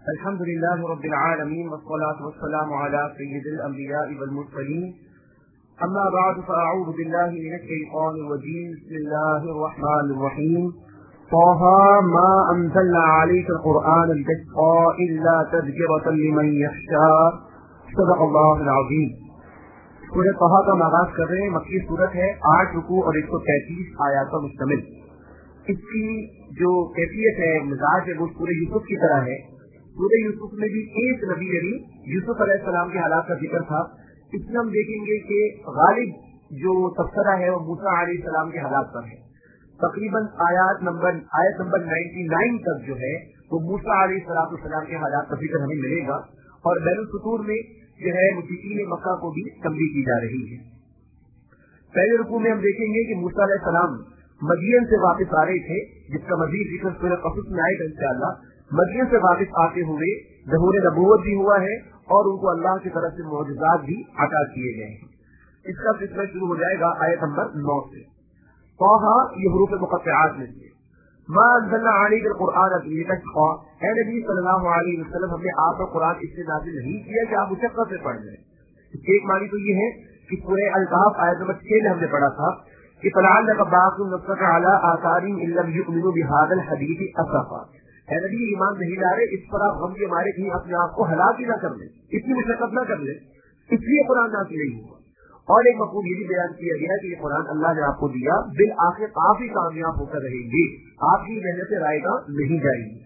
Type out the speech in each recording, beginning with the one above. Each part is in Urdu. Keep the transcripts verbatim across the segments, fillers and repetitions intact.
الحمد لله رب العالمين والصلاة والسلام على سيد الأنبياء والمرسلين أما بعد فأعوذ بالله من الشيطان الرجيم بسم الله الرحمن الرحيم طه ما أنزلنا عليك القرآن لتشقى إلا تذكرة لمن يخشى صدق الله العظيم. سورہ طه کا آغاز کر رہے ہیں. مکی سورت ہے, آٹھ رکوع اور ایک سو تینتیس آیات پر مشتمل. اس کی جو کیفیت ہے, مزاج ہے, وہ سورہ یوسف کی طرح ہے. سورہ یوسف میں بھی ایک نبی یعنی یوسف علیہ السلام کے حالات کا ذکر تھا. اس میں ہم دیکھیں گے کہ غالب جو تبصرہ ہے وہ موسیٰ علیہ السلام کے حالات پر ہے. تقریباً آیات نمبر آیت نمبر نائنٹی تک جو ہے وہ موسیٰ علیہ السلام کے حالات کا ذکر ہمیں ملے گا. اور بین السطور میں جو ہے مشرکین مکہ کو بھی تنبیہ کی جا رہی ہے. پہلے رکوع میں ہم دیکھیں گے کہ موسیٰ علیہ السلام مدین سے واپس آ رہے تھے, جس کا مزید ذکر سورہ قصص میں آئے گا انشاءاللہ. مدین سے واپس آتے ہوئے ظہور نبوت بھی ہوا ہے اور ان کو اللہ کی طرف سے معجزات بھی عطا کیے گئے ہیں. اس کا سلسلہ شروع ہو جائے گا آیت نمبر نو سے. طه یہ حروف مقطعات میں سے. ما انزلنا علیک القرآن لتشقى, اے نبی صلی اللہ علیہ وسلم ہم نے آپ پر قرآن اس سے نازل نہیں کیا کہ آپ مشقت سے پڑھ لیں. ایک معنی تو یہ ہے کہ سورہ الکہف آیت نمبر چھ میں ہم نے پڑھا تھا کہ فلعلک باخع نفسک علی آثارہم ان لم یؤمنوا بہذا الحدیث اسفا. اے نبی ایمان نہیں لا رہے, اس پر آپ غم کے مارے کہیں اپنے آپ کو ہلاک ہی نہ کر لیں, اتنی مشقت نہ کر لیں, اس لیے قرآن نازل نہیں ہوا. اور ایک مفہوم یہ بھی بیان کیا گیا کہ یہ قرآن اللہ نے آپ کو دیا, بالآخر آپ ہی کامیاب ہو کر رہیں گے, آپ کی محنت سے رائے گا نہیں جائے گی.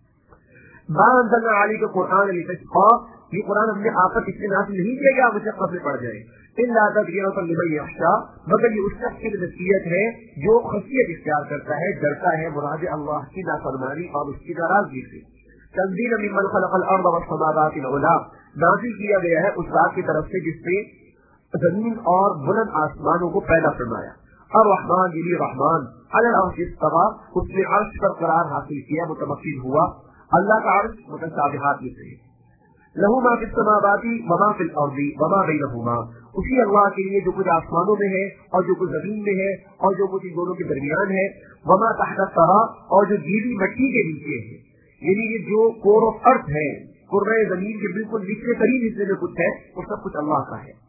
ما انزلنا علیک القرآن لتشقى, یہ قرآن ہم نے آپ پر اس لیے نازل نہیں کیا کہ آپ مشقت میں پڑ جائیں, الا تذکرۃ لمن یخشی, مگر یہ اس شخص کی نصیحت ہے جو خشیت اختیار کرتا ہے, ڈرتا ہے مراد اللہ کی نافرمانی اور اس کی ناراضگی سے. تنزیلا ممن خلق الارض والسماوات العلی, نازل کیا گیا ہے اس ذات کی طرف سے جس نے زمین اور بلند آسمانوں کو پیدا فرمایا. الرحمن یعنی رحمان, علی العرش استوی, اس نے عرش پر قرار حاصل کیا, متمکن ہوا. اللہ کا عرش متشابہات میں سے ہے. لہو ما فی السماوات وما فی الارض وما بینہما, اسی اللہ کے لیے جو کچھ آسمانوں میں ہے اور جو کچھ زمین میں ہے اور جو کچھ ان دونوں کے درمیان ہے. وما تحت الثری, اور جو گیلی مٹی کے نیچے ہے, یعنی یہ جو کور آف ارتھ ہے, قرہ زمین کے بالکل نیچے قریب حصے میں کچھ ہے, وہ سب کچھ اللہ کا ہے.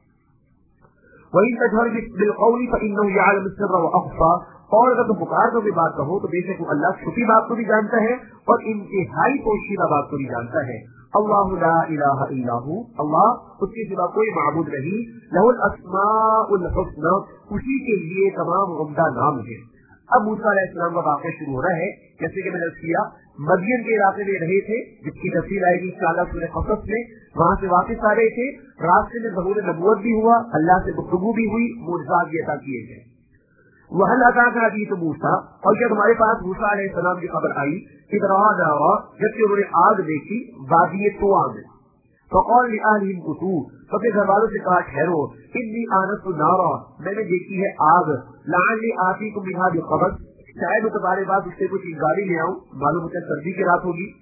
وَإِن تَجْهَرْ بِالْقَوْلِ فَإِنَّهُ يَعْلَمُ السِّرَّ وَأَخْفَى, اور اگر تم پکار کر کے بات کہو تو بے شک وہ اللہ چھپی بات کو بھی جانتا ہے اور انتہائی پوشیدہ بات کو بھی جانتا ہے. اللہ لا الہ الا ہو, اللہ اس کے سوا کوئی معبود نہیں. لہ الاسماء الحسنى, اسی کے لیے تمام عمدہ نام ہے. اب موسیٰ علیہ السلام کا واقعہ شروع ہو رہا ہے. جیسے کہ میں نے کیا, مدین کے علاقے میں رہے تھے, جس کی تفصیل آئے گی انشاءاللہ سورہ قصص میں. وہاں سے واپس آ رہے تھے, راستے میں ظہور نبوت بھی ہوا, اللہ سے گفتگو بھی ہوئی, معجزات بھی عطا کیے گئے. وَهَلْ أَتَاكَ حَدِيثُ مُوسَىٰ, اور جب ہمارے پاس موسیٰ علیہ السلام کی خبر آئی, اِذْ رَأَىٰ نَارًا, جبکہ انہوں نے آگ دیکھی, وادی طویٰ میں. فَقَالَ لِأَهْلِهِمْ كُثُوا, اپنے گھر والوں سے کہا ٹھہرو, إِنِّي آنَسْتُ نَارًا, میں نے دیکھی ہے آگ, لَعَلِّي آتِيكُم مِنْهَا بِخَبَرٍ, شاید میں تمہارے پاس اس سے کچھ گاڑی لے آؤں, معلوم ہوتا ہے سردی کی رات ہوگی.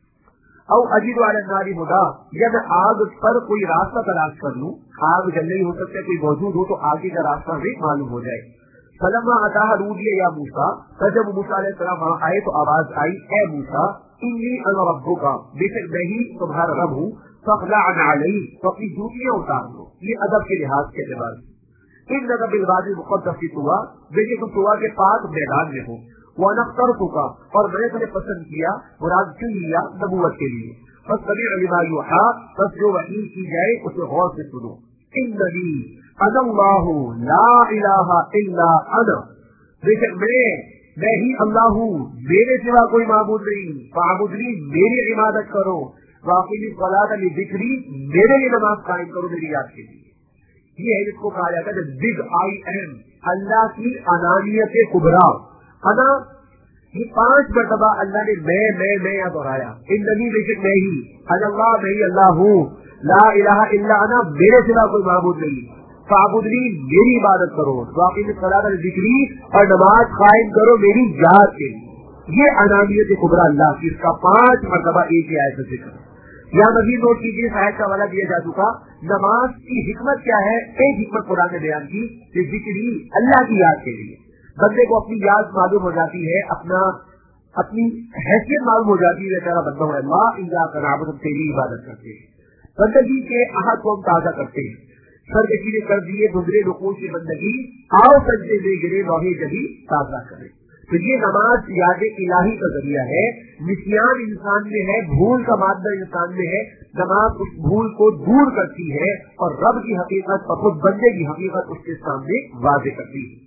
او اجد علی النار ہدی, یا میں آگ پر کوئی راستہ تلاش کر لوں, آگ جل نہیں ہو سکتا ہے, کوئی موجود ہو تو آگے کا راستہ بھی معلوم ہو جائے. فلما اتاها نودي يا موسى, جب موسیٰ علیہ السلام وہاں آئے تو آواز آئی, اے موسیٰ, انی انا ربک, بے شک میں ہی تمہارا رب ہوں. فاخلع علیک, تو اپنی جوتیاں اتار لو, یہ ادب کے لحاظ کے اعتبار سے. انک بالوادی المقدس طویٰ, بے شک تم طویٰ کے پاک میدان میں ہو. وانا اخترتک, اور میں نے تمہیں پسند کیا, مراد چن لیا نبوت کے لیے. فاستمع لما یوحیٰ, بس جو وحی کی جائے اسے غور سے سنو. اننی انا اللہ لا الہ الا انا, بے شک میں میں ہی اللہ ہوں, میرے سوا کوئی معبود نہیں. فاعبدنی, میری عبادت کرو. واقعی الصلاۃ لذکری, میرے لیے نماز قائم کرو میری یاد کے لیے. یہ ہے جس کو کہا جاتا ہے بگ آئی ایم, اللہ کی انانیت کبریٰ. انا, یہ پانچ مرتبہ اللہ نے میں میں میں دہرایا. اننی, بے شک میں ہی, انا اللہ, میں ہی اللہ ہوں. لا الہ الا انا, میرے سوا کوئی معبود نہیں. فاعبدنی, میری عبادت کرو. واقعی الصلاۃ لذکری, اور نماز قائم کرو میری یاد کے لیے. یہ انانیت کبریٰ اللہ کی, اس کا پانچ مرتبہ ایک ہی آیت سے ذکر. یہاں مزید نوٹ کیجیے, اس آیت کا حوالہ دیا جا چکا. نماز کی حکمت کیا ہے؟ ایک حکمت قرآن نے بیان کی کہ ذکری, اللہ کی یاد کے لیے. بندے کو اپنی یاد معلوم ہو جاتی ہے, اپنا اپنی حیثیت معلوم ہو جاتی ہے تیرا بندہ ہے اللہ ایاک نعبد، ہم تیری عبادت کرتے ہیں. بندگی کے عہد کو ہم تازہ کرتے ہیں. سرکشی نے کر دیے گزرے رکوع کی بندگی، آؤ سجدے میں گرے لوہے جبھی تازہ کرے. تو یہ نماز یاد الہی کا ذریعہ ہے. نسیان انسان میں ہے، بھول کا مادہ انسان میں ہے. نماز اس بھول کو دور کرتی ہے اور رب کی حقیقت اور خود بندے کی حقیقت اس کے سامنے واضح کرتی ہے.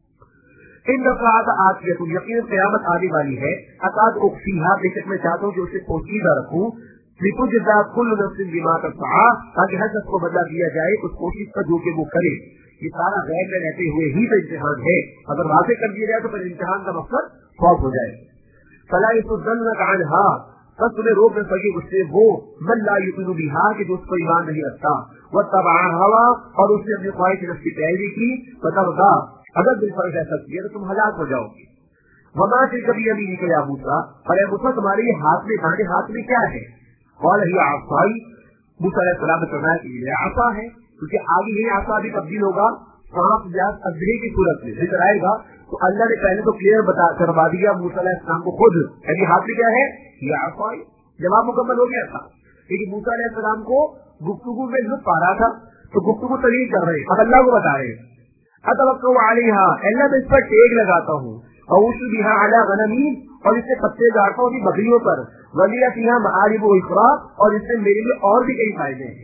ان دفعات آتی ہے یقین قیامت آنے والی ہے. اقاد اقسیحا، بے شک میں چاہتا ہوں کہ اسے پوشیدہ رکھوں. لتجزا کل نفس بما تسعى، تاکہ ہر شخص کو بدلہ دیا جائے اس کوشش کا جو کہ وہ کرے. یہ سارا غیر میں رہتے ہوئے ہی تو امتحان ہے. اگر واضح کر دیا جائے تو پھر امتحان کا مقصد خوف ہو جائے. فلا يصدنك عنها، بس تمہیں روک نہ سکے اس سے وہ من لا يؤمن بها، کہ جو اس کو ایمان نہیں رکھتا. واتبع هوى، اور اس نے اپنی خواہش نفس کی پیروی کی. فتردى، اگر دل پر ایسا کیا تو تم ہلاک ہو جاؤ گے. وما تلك بيمينك يا موسى، اور اے موسیٰ تمہارے یہ ہاتھ میں دائیں ہاتھ میں کیا ہے؟ قال هي عصاي، موسیٰ علیہ السلام نے فرمایا کہ یہ عصا ہے. کیونکہ آگے یہ عصا بھی تبدیل ہوگا سانپ یا اجرے کی صورت میں ذکر آئے گا. تو اللہ نے پہلے تو کلیئر بتا کروا دیا موسیٰ علیہ السلام کو خود، یعنی ہاتھ میں کیا ہے؟ یہ عصا. جواب مکمل ہو گیا تھا. لیکن موسیٰ علیہ السلام کو گفتگو میں لطف آ رہا تھا تو گفتگو طویل کر رہے، اب اللہ کو بتا رہے اتوقع علیہا، اللہ میں اس پر ٹیک لگاتا ہوں. اوصی بہا علی غنمی، اور اس سے پتے گاڑتا ہوں بکریوں پر. ولی فیہا معارب و اخرى، اور اس سے میرے لیے اور بھی کئی فائدے ہیں.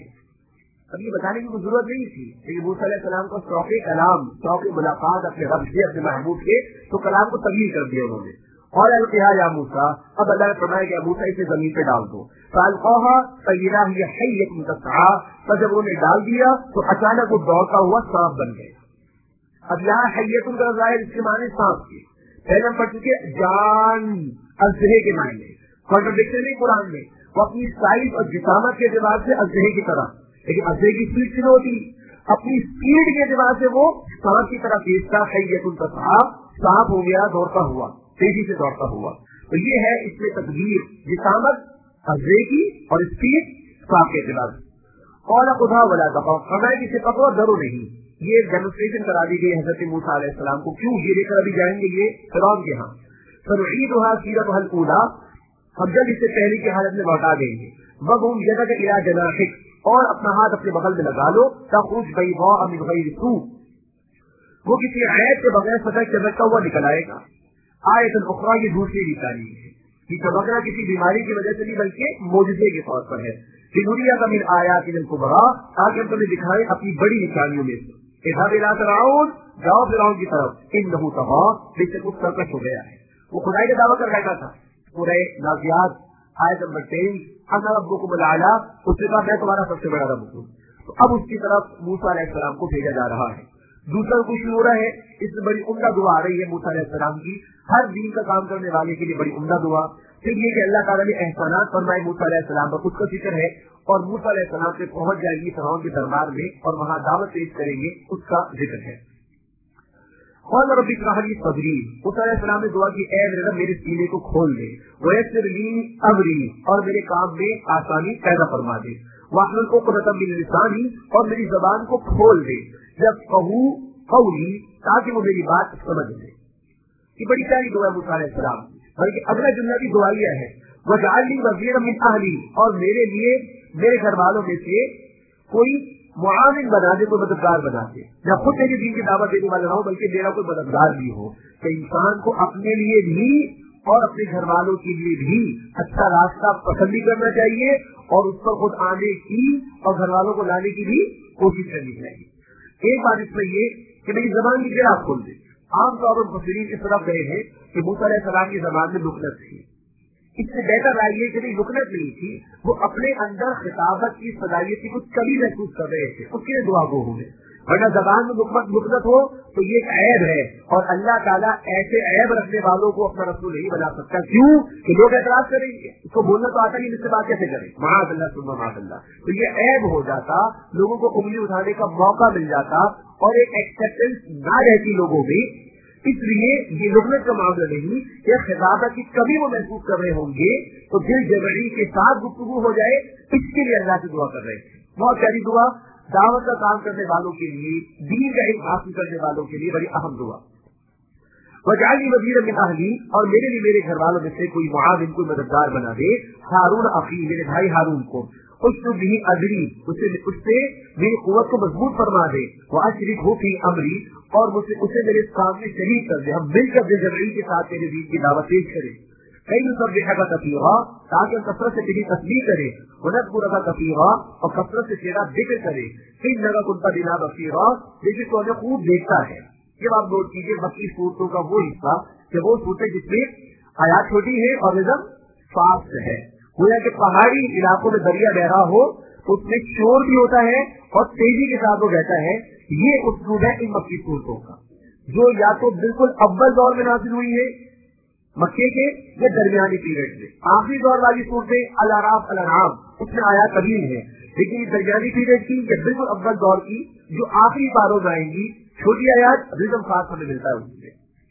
اب یہ بتانے کی کوئی ضرورت نہیں تھی، لیکن موسیٰ علیہ السلام کو شوق کلام، شوق ملاقات اپنے رب سے اپنے محبوب کے، تو کلام کو تبدیل کر دیا انہوں نے. اور القیٰ یا موسیٰ، اب اللہ نے فرمایا کہ موسیٰ اسے زمین پہ ڈال دو. فالقاها فإذا هي حية تسعى، تو جب انہوں نے ڈال دیا تو اچانک وہ دوڑتا ہوا سانپ بن گیا. اب یہاں حیت کا ظاہر اس کے معنی سانپ کی، پہلے ہم پڑھ چکے جان اژدہے کے معنی. کانٹرڈکشن نہیں قرآن میں، وہ اپنی سائز اور جسامت کے اعتبار سے اژدہے کی طرح، لیکن اژدہے کی اسپیڈ کتنی ہوتی، اپنی اسپیڈ کے اعتبار سے وہ سانپ کی طرح تیز تھا. حیت تسعى، سانپ ہو گیا دوڑتا ہوا، تیزی سے دوڑتا ہوا. تو یہ ہے اس میں تقدیر، جسامت اژدہے کی اور اسپیڈ سانپ کے اعتبار سے. قال خدا ولا تخف، فرمایا کہ اسے پکڑو ڈرو نہیں. یہ ڈیمونسٹریشن کرا دی گئی حضرت موسیٰ علیہ السلام کو. کیوں؟ یہ لے کر ابھی جائیں گے یہ فرعون کے ہاں. فنعيدها سيرتها الاولى، ہم جب اسے پہلی کی حالت میں لوٹا دیں گے. وَهُمْ يَدَكَ إِلَى جَنَاحِكَ، اور اپنا ہاتھ اپنے بغل میں لگا لو. تخرج بيضاء من غير سوء، وہ کسی عیب کے بغیر سطح چمکتا ہوا نکل آئے گا. آیت الاخرى، یہ دوسری نشانی ہے. یہ چمکنا کسی بیماری کی وجہ سے نہیں بلکہ معجزے کے طور پر ہے. لِنُرِيَكَ مِنْ آيَاتِنَا الْكُبْرى، تاکہ ہم تمہیں دکھائیں اپنی بڑی نشانیوں میں سے. اذهب الى فرعون، جاؤ فرعون کی طرف. انه طغى، بے شک وہ سرکش ہو گیا ہے. وہ خدائی کا دعویٰ کر بیٹھا تھا. سورہ نازعات آیت نمبر تیئیس، انا ربکم الاعلی، اس نے کہا میں تمہارا سب سے بڑا رب ہوں. تو اب اس کی طرف موسیٰ علیہ السلام کو بھیجا جا رہا ہے. دوسرا کچھ ہو رہا ہے، اس میں بڑی عمدہ دعا آ رہی ہے موسیٰ علیہ السلام کی، ہر دین کا کام کرنے والے کے لیے بڑی عمدہ دعا. پھر یہ کہ اللہ تعالیٰ نے احسانات فرمائے موسیٰ علیہ السلام پر، اس کا ذکر ہے. اور موسیٰ علیہ السلام سے پہنچ جائے گی فرعون کے دربار میں اور وہاں دعوت پیش کریں گے، اس کا ذکر ہے. قال رب اشرح لي صدري، موسیٰ علیہ السلام نے دعا کی اے میرے رب میرے سینے کو کھول دے. ويسر لي امري، اور میرے کام میں آسانی پیدا فرما دے. واحلل عقدۃ من لسانی، اور میری زبان کو کھول دے. یفقهوا قولی، تاکہ وہ میری بات سمجھ لے. یہ بڑی پیاری دعا ہے موسیٰ علیہ السلام. بلکہ اگلا جملہ بھی دعائیہ ہے. وجعل لي وزيرا من اهلي، اور میرے لیے میرے گھر والوں میں سے کوئی معاون بنا دے، کوئی مددگار بنا دے. میں خود میری دین کی دعوت دینے والا رہا ہوں، بلکہ میرا کوئی مددگار بھی ہو. کہ انسان کو اپنے لیے بھی اور اپنے گھر والوں کے لیے بھی اچھا راستہ پسند بھی کرنا چاہیے، اور اس پر خود آنے کی اور گھر والوں کو لانے کی بھی کوشش کرنی چاہیے. ایک بات اس میں یہ کہ میری زبان کی گرا کھول دے. عام طور پر مفسرین اس طرف گئے ہیں کہ موسیٰ علیہ السلام کی زبان میں لکنت تھی. اس سے بہتر رائے یہ کہ نہیں، لکنت نہیں تھی، وہ اپنے اندر خطابت کی صلاحیت کی کچھ کمی محسوس کر رہے تھے، اس کے لیے دعا گو ہوئے. ورنہ زبان میں لکنت ہو تو یہ ایک عیب ہے، اور اللہ تعالیٰ ایسے عیب رکھنے والوں کو اپنا رسول نہیں بنا سکتا. کیوں کہ لوگ اعتراض کریں گے، اس کو بولنا تو آتا نہیں، مجھ سے بات کیسے کریں، معاذ اللہ ثم معاذ اللہ. تو یہ عیب ہو جاتا، لوگوں کو انگلی اٹھانے کا موقع مل جاتا اور ایک ایکسیپٹنس نہ رہتی لوگوں میں. اس لیے یہ لکنت کا معاملہ نہیں کہ خطابت کی کمی وہ محسوس کر رہے ہوں گے تو دل جمعی کے ساتھ گفتگو ہو جائے، اس کے لیے اللہ سے دعا کر رہے ہیں. بہت پیاری دعا، دعوت کا کام کرنے والوں کے لیے، دین کا علم حاصل کرنے والوں کے لیے بڑی اہم دعا. वजाली वजीर मिन अहली, और मेरे लिए मेरे घर वालों में से कोई मुआविन, कोई मददगार बना दे, हारून अखी, मेरे भाई हारून को, उसको भी अदरी, उससे उससे मेरी कुव्वत को मजबूत फरमा दे, वो अशरिक हो फी अमरी, और मुझसे उसे मेरे सामने शरीक कर दे, हम मिलकर जमई के साथ मेरे दीन की दावत पेश करें। कई सब देखा कसीरा, ताकि हम कसरत से तेरी तस्बीह करें, वनज़कुरक कसीरा, और कसरत से तेरा जिक्र करें। इन्नका कुन्ता बिना बसीरा, देखिए तो हमें खूब देखता है। ये आप नोट कीजिए, बाकी सूरतों का वो हिस्सा कि वो सूरतें जिसमें आयात छोटी है और निज़म फास्ट है। गोया कि पहाड़ी इलाकों में दरिया बह रहा हो, उसमें शोर भी होता है और तेजी के साथ वो बहता है। ये उसलूब है इन मक्की सूरतों का, जो या तो बिल्कुल अव्वल दौर में नाज़िल हुई है मक्के के, या दरमियानी पीरियड में। आखिरी दौर वाली सूरतें अल अराफ अल अनआम, उसमें आयात कबीर है, लेकिन ये दरमियानी पीरियड की या बिल्कुल अव्वल दौर की जो आखिरी पारों में आएंगी, छोटी आयात रिदम फास्ट हमें मिलता है उससे।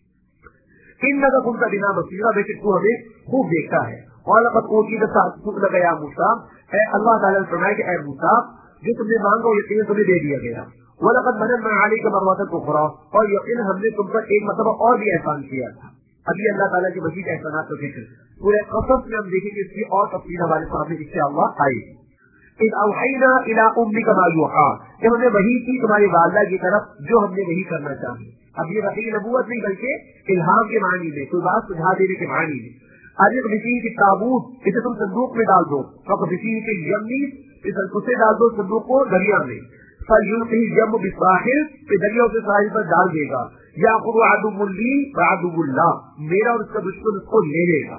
इन नगर उनका बिना बसीरा, बेशक तू हमें खूब देखता है। और गया मूसा है, अल्लाह ताला ने फरमाया कि ऐ मूसा, जो तुमने मांगा यकीन तुम्हें दे दिया गया। वलक़द मनन्ना अलैका मररतन उख़रा, और यकीन हमने तुम पर एक मरतबा और भी एहसान किया था। अभी अल्लाह ताला के मजीद एहसानात का जिक्र पूरे क़सस में हम देखेंगे, इसकी और तफसील हमारे सामने इंशाअल्लाह आएगी। इन अवहैना इला उम्मिका मा यूहा, जब हमने वही की तुम्हारी वालिदा की तरफ जो हमने वही करना चाहिए। अब ये वही नबूवत नहीं बल्कि इल्हाम के मानी में, कोई बात सुझा देने के मानी में। अरे किसी की ताबूत, इसे तुम संदूक में डाल दो, तो किसी के यमी उसे डाल दो संदूक को दरिया में, यम बिसाहिल, दरिया उसे साहिल पर डाल देगा। या खुद आदुबुल्ली आदुबुल्ला, मेरा और उसका दुश्मन उसको ले लेगा।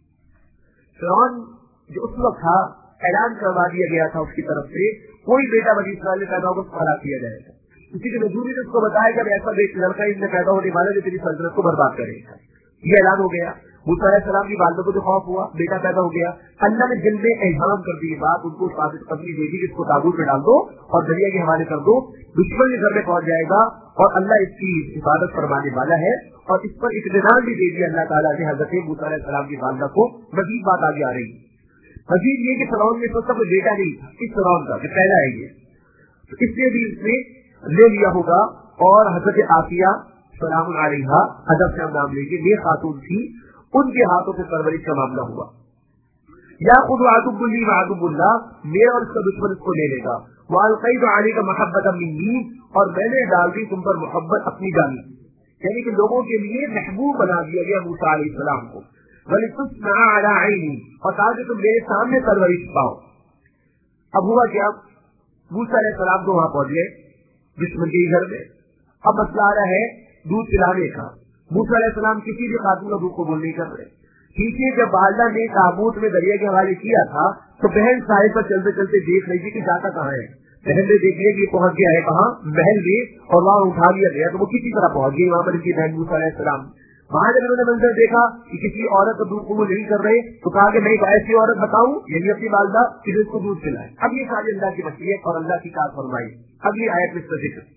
फिरौन जो उस वक्त था, ऐलान करवा दिया गया था उसकी तरफ से, कोई बेटा बनी इस्राएल पैदा होगा उसको हलाक किया जाएगा। किसी के नजूरी ने उसको बताया कि ऐसा बेटा लड़का इसमें पैदा होने वाला जो तेरी सल्तनत को बर्बाद करेगा। ये ऐलान हो गया। मूसा अलैहिस्सलाम की वालिदा को जो खौफ हुआ, बेटा पैदा हो गया, अल्लाह ने दिल में एहसान कर दी बात, उनको साबित करनी दे दी कि इसको ताबूत में डाल दो और दरिया के हवाले कर दो, दुश्मन के घर में पहुंच जाएगा और अल्लाह इसकी हिफाजत फरमाने वाला है। और इस पर इत्मीनान भी दे दिया अल्लाह ताला ने हजरत मूसा अलैहिस्सलाम की वालिदा को। मजीद बात आगे आ रही, मजीद ये कि फिरौन ने सोचा कोई बेटा नहीं था इस फिरौन का, जो पहला है ये, तो इसलिए भी इसने ले लिया होगा। और हजरत आसिया सलाम अलैहा, अदब से हम नाम लेंगे, ये खातून थी, उनके हाथों से परवरिश का मामला हुआ। या खुद आदुबुल्ली आदुबुल्ला, मेरा और इसका दुश्मन इसको ले लेगा। वालक़ैतु अलैका महब्बतम मिन्नी, और मैंने डाल दी तुम पर मोहब्बत अपनी जानी, यानी कि लोगों के लिए महबूब बना दिया गया मूसा अलैहिस्सलाम को। वलितुस्ना अला ऐनी, और ताकि तुम मेरे सामने परवरिश पाओ। अब हुआ क्या, मूसा अलैहिस्सलाम तो वहां पहुंच गए दुश्मन के घर में। अब मसला आ रहा है दूध पिलाने का। मूसा अलैहिस्सलाम किसी भी खातून का दूध कबूल नहीं कर रहे। ठीक है, जब वालिदा ने ताबूत में दरिया के हवाले किया था, तो बहन साहिल पर चलते चलते देख रही थी कि जाता कहाँ है। बहन ने देख लिया कि पहुंच गया है कहाँ, महल में, और वहां उठा लिया गया, तो वो किसी तरह पहुंच गई वहां पर इनकी बहन मूसा अलैहिस्सलाम। वहां जब उन्होंने मंजर देखा कि किसी औरत का दूध कबूल नहीं कर रहे, तो कहा कि मैं एक ऐसी औरत बताऊं, यही अपनी वालिदा, कि इसको दूध पिलाए। अब ये सारी अल्लाह की मसीहत और अल्लाह की कार फरमाई। अगली आयत में इसका जिक्र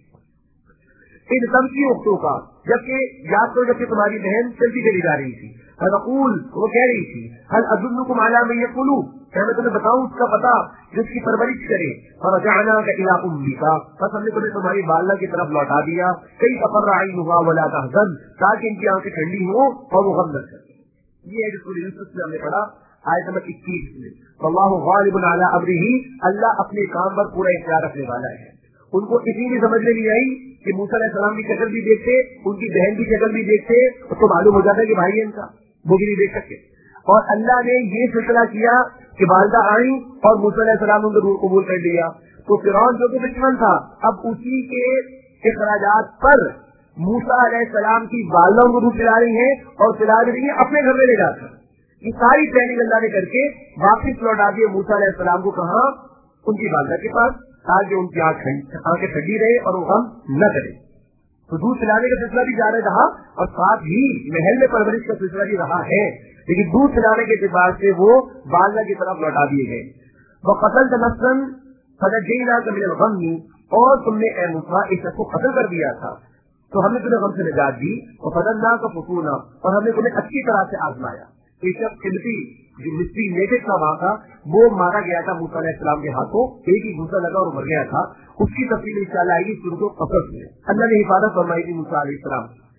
इन सब की उक्तों का, जबकि याद करो जबकि तुम्हारी बहन चलती चली जा रही थी, हलकूल वो कह रही थी, हल अदुल्लुकुम अला मन यक़ूलू, क्या मैं तुम्हें बताऊं उसका पता जिसकी परवरिश करे। फरजअनाका इला उम्मिका, बस हमने तुम्हें तुम्हारी वालिदा की तरफ लौटा दिया। कई तक़र्रा ऐनुहा वला तहज़न, ताकि इनकी आंखें ठंडी हो और वो गम न करे। ये है जो यूसुफ में हमने पढ़ा आयत नंबर इक्कीस में, वल्लाहु गालिबुन अला अम्रिही, अल्लाह अपने काम पर पूरा इख्तियार रखने वाला है। उनको इतनी भी समझ में नहीं आई कि मूसा अलैहिस्सलाम की शक्ल भी देखते, उनकी बहन की शक्ल भी देखते, तो मालूम हो जाता कि भाई है इनका, वो भी नहीं देख सकते। और अल्लाह ने ये सिलसिला किया कि वालिदा आई और मूसा अलैहिस्सलाम उनको रूह कबूल कर लिया। तो फिरौन जो कि दुश्मन था, अब उसी के इखराजात पर मूसा अलैहिस्सलाम की वालिदा उनको रूह पिला रही है और पिला रही है अपने घर में ले जाकर। ये सारी ट्रेनिंग अल्लाह ने करके वापिस लौटा दिए मूसा अलैहिस्सलाम को, कहा उनकी वालिदा के पास, ताकि उनकी आंखें ठंडी रहे और वो गम न करे। तो दूध पिलाने का सिलसिला भी जारी रहा और साथ ही महल में परवरिश का सिलसिला भी रहा है, लेकिन दूध पिलाने के एतबार से वो वालिदा की तरफ लौटा दिए गए। वो कतल तनसन फनज्जैना मिनल गम्मी, और तुमने ए मूसा इस शख्स को कत्ल कर दिया था, तो हमने तुम्हें गम से निजात दी। और फदलना का फुसूना, और हमने तुम्हें अच्छी तरह से आजमाया। एक शख्स कीमती जो मिस्त्री नेटिव का वहां था, वो मारा गया था मूसा अलैहिस्सलाम के हाथों, एक ही घूसा लगा और मर गया था। उसकी तफसील इंशाअल्लाह आएगी सूरह क़सस में। अल्लाह ने हिफाजत फरमाई थी मूसा अलैहिस्सलाम।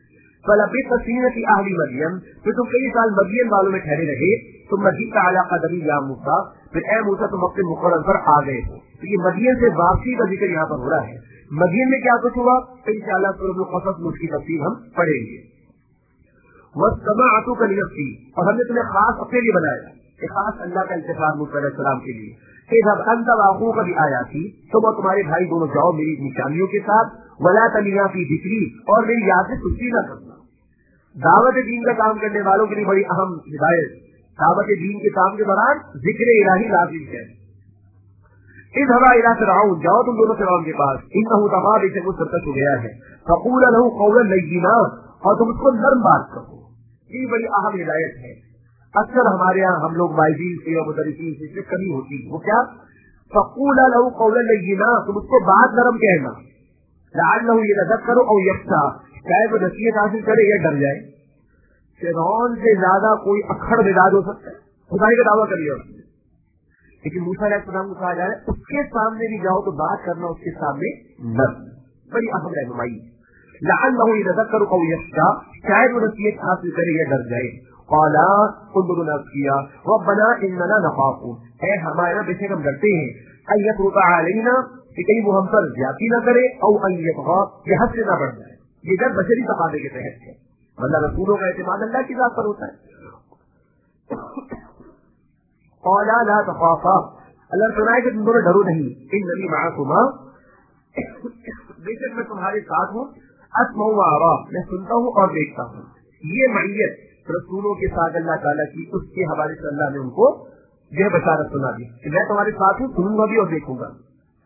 فلبثت سنين في أهل مدين، پھر تم کئی سال مدین والوں میں ٹھہرے رہے، ثم جئت على قدمی یا موسیٰ، پھر اے موسیٰ تم اپنے مقرر پر آ گئے ہو. تو یہ مدین سے واپسی کا ذکر یہاں پر ہو رہا ہے. مدین میں کیا کچھ ہوا انشاءاللہ سورۃ القصص میں اس کی تفصیل ہم پڑھیں گے. وَاسْتَمَعْتُكَ لِنَفْسِي، اور ہم نے تمہیں خاص اپنے لیے بنایا کہ خاص اللہ کا انتخاب موسیٰ علیہ السلام کے لیے. اذهب انت واخوك بآياتي، تم اور تمہارے بھائی دونوں جاؤ میری نشانیوں کے ساتھ، ولا تنیا فی ذکری، اور میری یاد سے سستی نہ کرنا. دعوت دین کا کام کرنے والوں کے لیے بڑی اہم ہدایت، دعوت دین کے کام کے دوران ذکر الہی لازم ہے. اذهب الى فرعون، جاؤ تم دونوں فرعون کے پاس، انه طغى، بے شک وہ سرکش ہو گیا ہے. فقولا له قولا لینا، اور تم اس کو نرم بات کہو. یہ بڑی اہم ہدایت ہے. اکثر ہمارے یہاں ہم لوگ مائزین سے اور مدرسین سے اس میں کمی ہوتی ہے. وہ کیا؟ فقولا له قولا لینا، تم اس کو بات نرم کہنا. لعلہ یتذکر او یخشی، شاید وہ نصیحت حاصل کرے یا ڈر جائے. فرعون سے زیادہ کوئی اکھڑ مزاج ہو سکتا ہے، خدائی کا دعویٰ کریے اس نے. لیکن موسیٰ علیہ السلام کو کہا جا رہا ہے اس کے سامنے بھی جاؤ تو بات کرنا اس کے سامنے نرم. بڑی اہم رہنمائی. لعلہ یتذکر او یخشی، شاید وہ نصیحت حاصل کرے یا ڈر جائے. قالا انظرنا کیا ربنا اننا نخاف، اے ہمارا بے شک ہم ڈرتے ہیں، ان یترک علینا، کہ کہیں وہ ہم پر زیادتی نہ کرے، او ان یطغى، کہ حد سے نہ بڑھ جائے. یہ ڈر بشری تقاضے کے تحت ہے، مطلب رسولوں کا اعتماد اللہ کی ذات پر ہوتا ہے. قالا لا تخافا، اللہ فرمائے کہ تم دونوں ڈرو نہیں، اننی معکما، بے شک میں تمہارے ساتھ ہوں، اسمع و ارى، میں سنتا ہوں اور دیکھتا ہوں. یہ معیت رسولوں کے ساتھ اللہ تعالیٰ کی، اس کے حوالے سے اللہ نے ان کو یہ بشارت سنا دی کہ میں تمہارے ساتھ ہوں، سنوں گا بھی اور دیکھوں گا.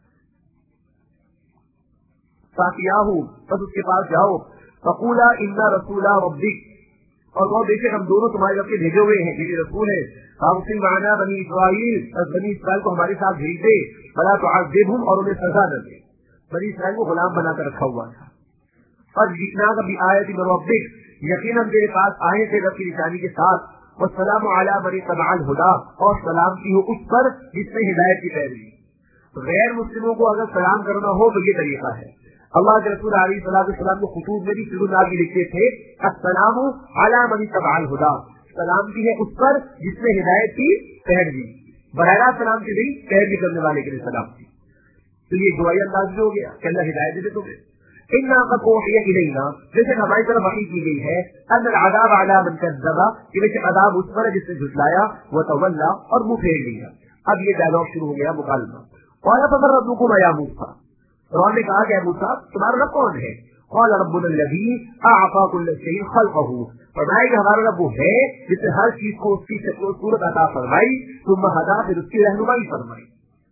فاتیاہ، بس اس کے پاس جاؤ. فقولا انا رسولا ربک، اور وہ بے شک ہم دونوں تمہارے رب کے بھیجے ہوئے ہیں، یہ رسول ہے. فارسل معنا بنی اسرائیل، بنی اسرائیل کو ہمارے ساتھ بھیج دے. فلا تعذبهم، اور انہیں سزا نہ دے. بنی اسرائیل کو غلام بنا کر رکھا ہوا تھا. اور جتنا کا بھی آیت من ربک، یقیناً میرے پاس آئے تھے رب کی نشانی کے ساتھ. والسلام علی من اتبع الہدی، اور سلامتی ہو اس پر جس نے ہدایت کی پیروی. غیر مسلموں کو اگر سلام کرنا ہو تو یہ طریقہ ہے. اللہ کے رسول علیہ الصلوۃ والسلام کو خطوط میں بھی شروع نازل لکھتے تھے السلام علی من اتبع الہدی، سلامتی ہے اس پر جس نے ہدایت کی پیروی. براہ راست سلامتی نہیں، پیروی کرنے والے کے لیے سلامتی. تو یہ دعائی انداز بھی ہو گیا کہ اللہ ہدایت دے تمہیں. اِنَّا قَدْ أُوحِيَ إِلَيْنَا، جیسے ہماری طرف وحی کی گئی ہے، أَنَّ الْعَذَابَ عَلَىٰ مَنْ كَذَّبَ، کہ بے شک عذاب اس پر جس نے جھٹلایا، وَتَوَلَّىٰ، اور منہ پھیر لیا. اب یہ ڈائلاگ شروع ہو گیا مکالمہ. قَالَ فَمَن رَبُّكُمَا يَا مُوسَىٰ، فرعون نے کہا کہ اے موسیٰ تمہارا رب کون ہے؟ قَالَ رَبُّنَا الَّذِي أَعْطَىٰ كُلَّ شَيْءٍ خَلْقَهُ، فرمایا کہ ہمارا رب وہ ہے جس نے ہر چیز کو اس کی شکل و صورت عطا فرمائی، ثم هَدَىٰ، پھر اس کی رہنمائی فرمائی.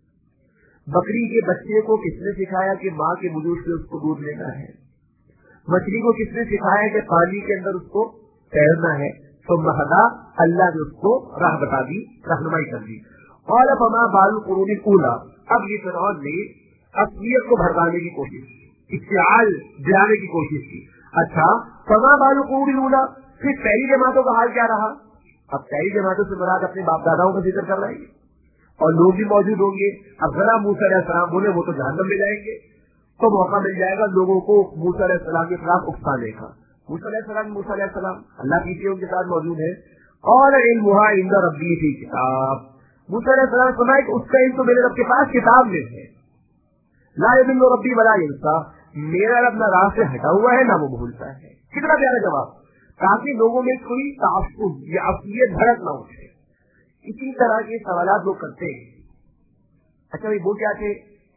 بکری کے بچے کو کس نے سکھایا کہ ماں کے وجود سے اس کو دودھ لینا ہے؟ مچھلی کو کس نے سکھایا کہ پانی کے اندر اس کو تیرنا ہے؟ ثم هَدَىٰ، اللہ نے اس کو راہ بتا دی، رہنمائی کر دی. قَالَ فَمَا بَالُ الْقُرُونِ الْأُولَىٰ، اب یہ فرعون نے اصلیت کو بھڑکانے کی کوشش کی، اشتعال دلانے کی کوشش کی. اچھا فَمَا بَالُ الْقُرُونِ الْأُولَىٰ، پھر پہلی جماعتوں کا حال کیا رہا؟ اب پہلی جماعتوں سے مراد اپنے باپ داداؤں کا ذکر کر رہے ہیں، اور لوگ بھی موجود ہوں گے. اب ذرا موسیٰ علیہ السلام بولے وہ تو جہنم میں جائیں گے، تو موقع مل جائے گا لوگوں کو موسیٰ علیہ السلام کے خلاف اکسانے کا. موسیٰ علیہ السلام موسیٰ علیہ السلام اللہ کی چیزوں کے ساتھ موجود ہے. قَالَ عِلْمُهَا عِندَ رَبِّي فِي كِتَابٍ، موسیٰ علیہ السلام فرمائے کہ اس کا علم تو میرے رب کے پاس کتاب میں ہے. لا يضل ربی ولا ينسى، میرا رب نہ راہ سے ہٹا ہوا ہے نہ وہ بھولتا ہے. کتنا پیارا جواب، تاکہ لوگوں میں کوئی تعصب یا عصبیت بھڑک نہ اٹھے. اسی طرح کے سوالات لوگ کرتے ہیں. اچھا بھائی وہ کیا تھے؟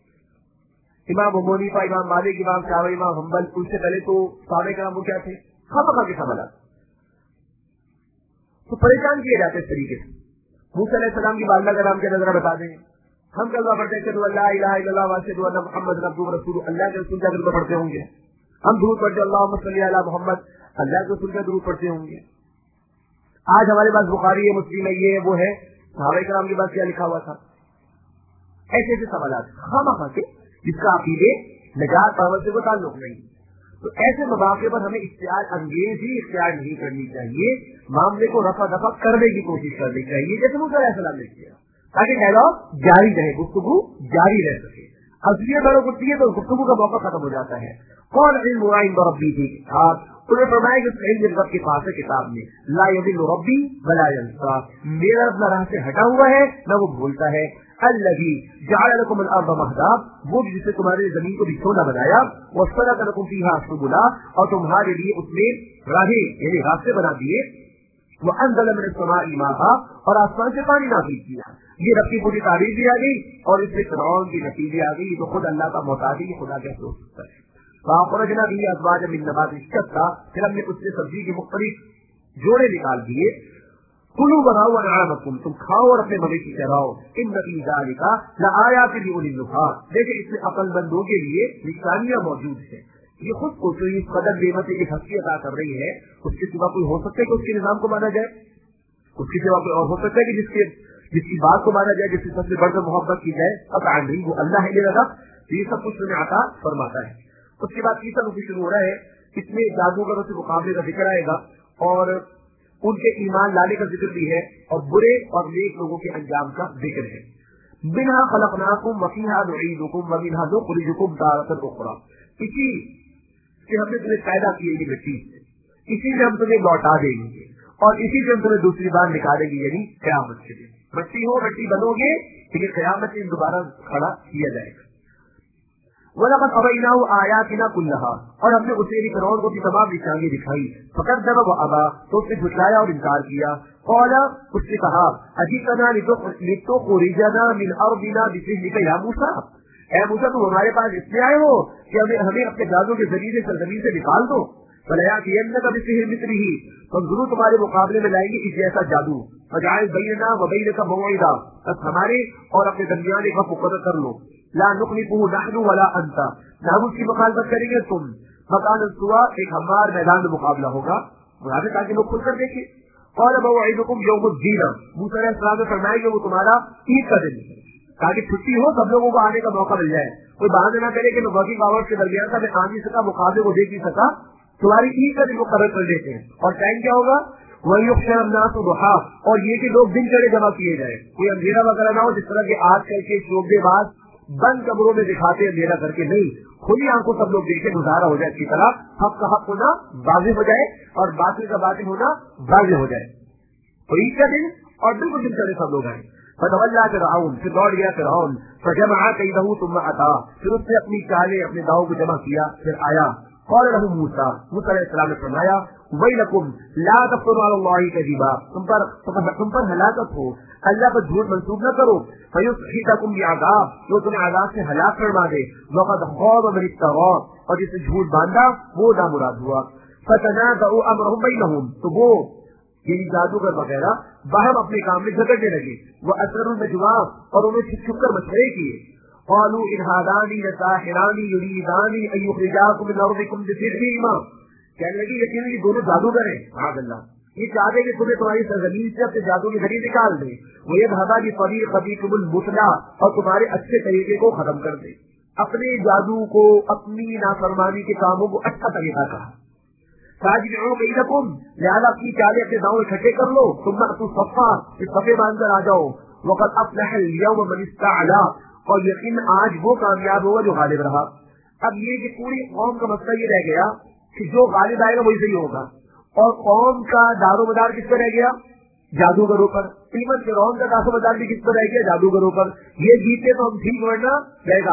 امام ابو حنیفہ، امام مالک، امام شافعی، امام حنبل، ان سے پہلے تو صحابہ کرام وہ کیا تھے؟ خامخواہ کے سوالات. تو پریشان کیے جاتے اس طریقے سے. موسیٰ علیہ السلام کی والدہ کا نام کیا نظرہ بتا دیں. ہم کلمہ پڑھتے ہیں کہ لا الہ الا اللہ واشہد ان محمد عبدہ ورسولہ، اللہ کے رسول کا کلمہ پڑھتے ہوں گے. ہم درود پڑھتے اللہم صلی علی محمد، اللہ کے رسول کا درود پڑھتے ہوں گے. آج ہمارے پاس بخاری ہے، مسلم ہے، یہ وہ ہے، صحابہ کرام کے پاس کیا لکھا ہوا تھا؟ ایسے ایسے سوالات خامخواہ کے جس کا عقیدے نجات پرور سے کوئی تعلق نہیں. تو ایسے مواقع پر ہمیں اشتعال انگیز ہی اختیار نہیں کرنی چاہیے، معاملے کو رفع دفع کرنے کی کوشش کرنی چاہیے، جیسے موسیٰ علیہ السلام نے کیا، تاکہ ڈائلاگ جاری رہے، گفتگو جاری رہ سکے. اصلیت بڑوں کو ہے تو گفتگو کا موقع ختم ہو جاتا ہے. कौन इल्म इंद रब्बी थी किताब, उन्हें फरमाया कि इल्म रब के पास है किताब में, ला यदिल्लु रब्बी वला यंसा, मेरा रब न राह से हटा हुआ है न वो भूलता है। अल्लज़ी जअल लकुम अल-अर्द महदा, वो जिसने तुम्हारे लिए जमीन को बिछौना बनाया, वसलक लकुम फीहा सुबुला, और तुम्हारे लिए उसमें राहें यानी रास्ते बना दिए, वो अनज़ल मिनस समाई माआ, और आसमान से पानी नाज़िल किया। ये रब की पूरी तारीफ भी आ गई और इसमें फ़िरऔन की नतीजे आ गई, तो खुद अल्लाह का मोहताज है, खुदा कैसे हो सकता है। फाखरजना बिही अज़वाजन मिन नबातिन शत्ता, फिर हमने उससे सब्जी के मुख्तलिफ जोड़े निकाल दिए। कुलू बनाओ अनआमकुम, तुम खाओ और अपने मवेशी चराओ। इन्न फी ज़ालिका लआयातिन लिउलिल नुहा, देखिए इसमें अक्लमंदों के लिए निशानियां मौजूद हैं। ये खुद को जो इस कदर नेमत एक हस्ती अदा कर रही है, उसके सिवा कोई हो सकता है कि उसके निजाम को माना जाए? उसके सिवा कोई और हो सकता है कि जिसके जिसकी बात को माना जाए, जिससे सबसे बढ़कर मोहब्बत की जाए? पता नहीं, वो अल्लाह है मेरा रब, ये सब कुछ तुम्हें आता फरमाता है। उसके बाद तीसरा रुकू शुरू हो रहा है, इसमें जादूगरों से मुकाबले का जिक्र आएगा और उनके ईमान लाने का जिक्र भी है और बुरे और नेक लोगों के अंजाम का जिक्र है। बिन्हा खलकनाकुम वफीहा नुईदुकुम वमिन्हा नुखरिजुकुम तारतन उखरा, इसी से हमने तुम्हें पैदा किए ये मिट्टी से, इसी से हम तुम्हें लौटा देंगे और इसी से हम तुम्हें दूसरी बार निकालेंगे, यानी क़यामत के दिन। मिट्टी हो मिट्टी बनोगे, लेकिन क़यामत के दिन दोबारा खड़ा किया जाएगा। वलक़द अरयनाहु आयातिना कुल्लहा, और हमने उसे फ़िरऔन को भी तमाम निशानियां दिखाई। फकज़्ज़ब व अबा, तो उसने झुठलाया और इनकार किया। क़ाल, उसने कहा, अजीतना लितुख़रिजना मिन अर्दिना बिसिहरिका या मूसा, ऐ मूसा तुम हमारे पास इसलिए आए हो कि हमें हमें अपने जादू के जरिए सरजमीन से निकाल दो। फलयातियन्नका बिसिहरिन मिस्लिही, हम जरूर तुम्हारे मुकाबले में लाएंगे इस जैसा जादू। फजअल बैनना व बैनका मौइदा, बस हमारे और अपने दरमियान एक वक्त मुकर्रर कर लो। ला नुखलिफुहु नहनु वला अंता, ना हम उसकी मुखालफत करेंगे तुम। मकान सुवा, एक हमार मैदान में मुकाबला होगा, मुझे ताकि लोग खुलकर देखें। और मौइदुकुम यौमुद्दीन, मूसा अलैहिस्सलाम ने फरमाया कि वो तुम्हारा ईद का दिन है, ताकि छुट्टी हो, सब लोगों को आने का मौका मिल जाए। कोई बहाना ना करे कि मैं वर्किंग आवर्स के दरमियान था, मैं आ नहीं सका, मुकाबले को देख नहीं सका, तुम्हारी ईद का दिन मुकर्रर कर देते हैं। और टाइम क्या होगा? वयुहशरुन्नासु, और ये कि लोग दिन चढ़े जमा किए जाए, कोई अंधेरा वगैरह ना हो जिस तरह के आजकल के शोबेबाज बंद कमरों में दिखाते अंधेरा करके, नहीं, खुली आंखों सब लोग देखे, मुजाहरा हो जाए अच्छी तरह, हक का हक होना वाज़ेह हो जाए और बातिल का बातिल होना वाज़ेह हो जाए। तो ईद का दिन और बिल्कुल दिन चढ़े सब लोग आए। फतवल्ला फ़िरऔन, फिर दौड़ गया फ़िरऔन, फजमअ कैदहु सुम्मा अता, फिर उसने अपनी चालें अपने दावों को जमा किया, फिर आया। क़ाल लहु मूसा, मूसा अलैहिस्सलाम ने फरमाया, वैलकुम ला तफ्तरू अला अल्लाहि कज़िबा, तुम पर तुम पर हलाकत हो, अल्लाह पर झूठ मंसूब न करो। फयुस्हितकुम बिअज़ाब, जो तुम्हें अज़ाब से हलाक करवा दे। वक़द ख़ाब मन इफ्तरा, और जिसने झूठ बांधा वो नामुराद हुआ। फतनाज़अू अमरहुम बैनहुम, तो वो यानी जादूगर वगैरह बाहर अपने काम में झगड़ने लगे। वो असरुन नजवा, और उन्हें छुप छुप कर मशवरे किए। क़ालू इन हादानी लसाहिरानी युरीदानी अन युख़रिजाकुम मिन अर्दिकुम बिसिहरिहिमा, कहने लगे यकीनन ये दोनों जादूगर हैं, माअल्लाह, ये चाहते कि तुम्हें तुम्हारी सरजमीन से अपने जादू के जरिए निकाल दे। वो यज़हबा बितरीक़तिकुमुल मुस्ला, और तुम्हारे अच्छे तरीके को खत्म कर दे। अपने जादू को, अपनी नाफरमानी के कामों को अच्छा तरीका कहा। साजिदू बैनकुम, लिहाजा अपनी चालें अपने दांव इकट्ठे कर लो। तुम अतु सफ़ा, इस सफ़े बांधकर आ जाओ। वक़द अफ़लहल यौम मन इस्तअला, और यकीन आज वो कामयाब होगा जो गालिब रहा। अब ये कि पूरी कौम का मसला ये रह गया कि जो गालिब आएगा वही सही होगा, और कौम का दारोमदार किस पर रह गया? जादूगरों पर। कीमत फ़िरऔन का दारोमदार भी किस पर रह गया? जादूगरों पर। ये जीते तो हम ठीक, वरना रहेगा।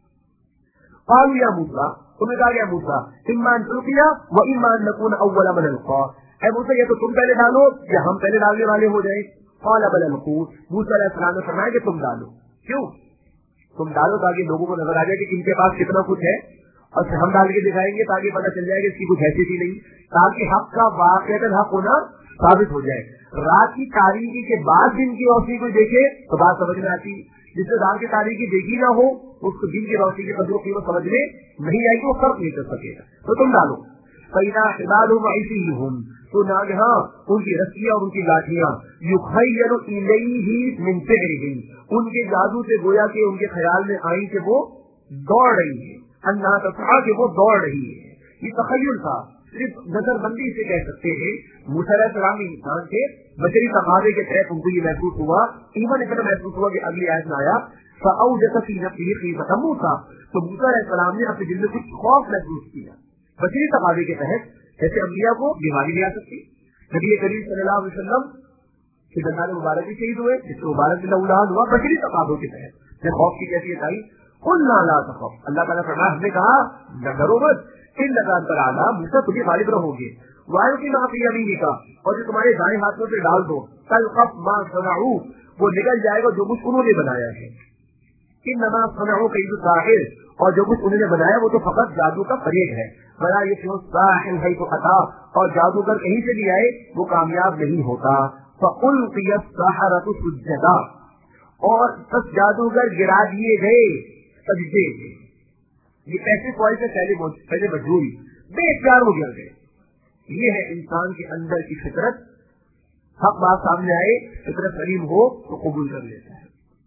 क़ालू या मूसा, उन्हें कहा गया मूसा, इम्मान तुल्किया व इम्मान नकून अव्वल मन अल्क़ा, ऐ मूसा ये तो तुम पहले डालो या हम पहले डालने वाले हो जाए। क़ाल बल अल्क़ू, मूसा अलैहिस्सलाम ने फरमाया कि तुम डालो। क्यों? तुम डालो ताकि लोगों को नजर आ जाए कि इनके पास कितना कुछ है, और फिर हम डाल के दिखाएंगे ताकि पता चल जाएगा इसकी कुछ हैसियत ही नहीं, ताकि हक का वाक़अतन हक होना साबित हो जाए। रात की तारीकी के बाद दिन की रोशनी को देखे तो बात समझ में आती, जिससे रात की तारीकी देखी ना हो उसको दिन की रोशनी की कदर कीमत समझ में नहीं आएगी, वो फर्क नहीं कर सकेगा। तो तुम डालो। फैदा हिबालुहुम ऐसीहुम, तो नागहा उनकी रस्सियां और उनकी लाठियां, युखय्यलु इलैहि मिन सिहरिहिम, उनके जादू से गोया के उनके ख्याल में आई कि वो दौड़ रही है, अन्ना तस्आ कि वो दौड़ रही है। ये तखय्युल था, सिर्फ नजरबंदी से कह सकते हैं। मूसा अलैहिस्सलाम इंसान थे, بشری تقاضے کے تحت ان کو یہ محسوس ہوا، ایون اتنا محسوس ہوا کہ اگلی آیت میں آیا فَأَوْجَسَ فِي نَفْسِهِ خِيفَةً مُوسَىٰ، تو موسیٰ علیہ السلام نے اپنے دل میں کچھ خوف محسوس کیا۔ بشری تقاضے کے تحت جیسے انبیاء کو بیماری بھی آ سکتی، نبی کریم صلی اللہ علیہ وسلم کے دندان مبارک بھی شہید ہوئے، جس کو مبارک بن اولاد ہوا بشری تقاضوں کے تحت جب خوف کی کیفیت آئی۔ قُلْنَا لَا تَخَفْ، اللہ تعالیٰ فرمایا ہم نے کہا نہ ڈرو مت، إِنَّكَ أَنتَ الْأَعْلَىٰ، موسیٰ تمہیں غالب رہو گے، وَأَلْقِ مَا فِي يَمِينِكَ، اور جو تمہارے دائیں ہاتھ میں سے ڈال دو، تَلْقَفْ مَا صَنَعُوا، وہ نکل جائے گا جو کچھ انہوں نے بنایا ہے، إِنَّمَا صَنَعُوا كَيْدُ سَاحِرٍ، اور جو کچھ انہوں نے بنایا وہ تو فقط جادو کا فریب ہے، وَلَا يُفْلِحُ السَّاحِرُ حَيْثُ أَتَىٰ، اور جادوگر کہیں سے بھی آئے وہ کامیاب نہیں ہوتا۔ فَأُلْقِيَ السَّحَرَةُ سُجَّدًا، اور بس جادوگر گرا دیے گئے سجدے میں، یہ پیسے کوئی سے پہلے پہلے مجبوری بے اختیار ہو گیا گئے۔ یہ ہے انسان کے اندر کی فطرت، حق بات سامنے آئے فطرت سلیم ہو تو قبول کر لیتا ہے۔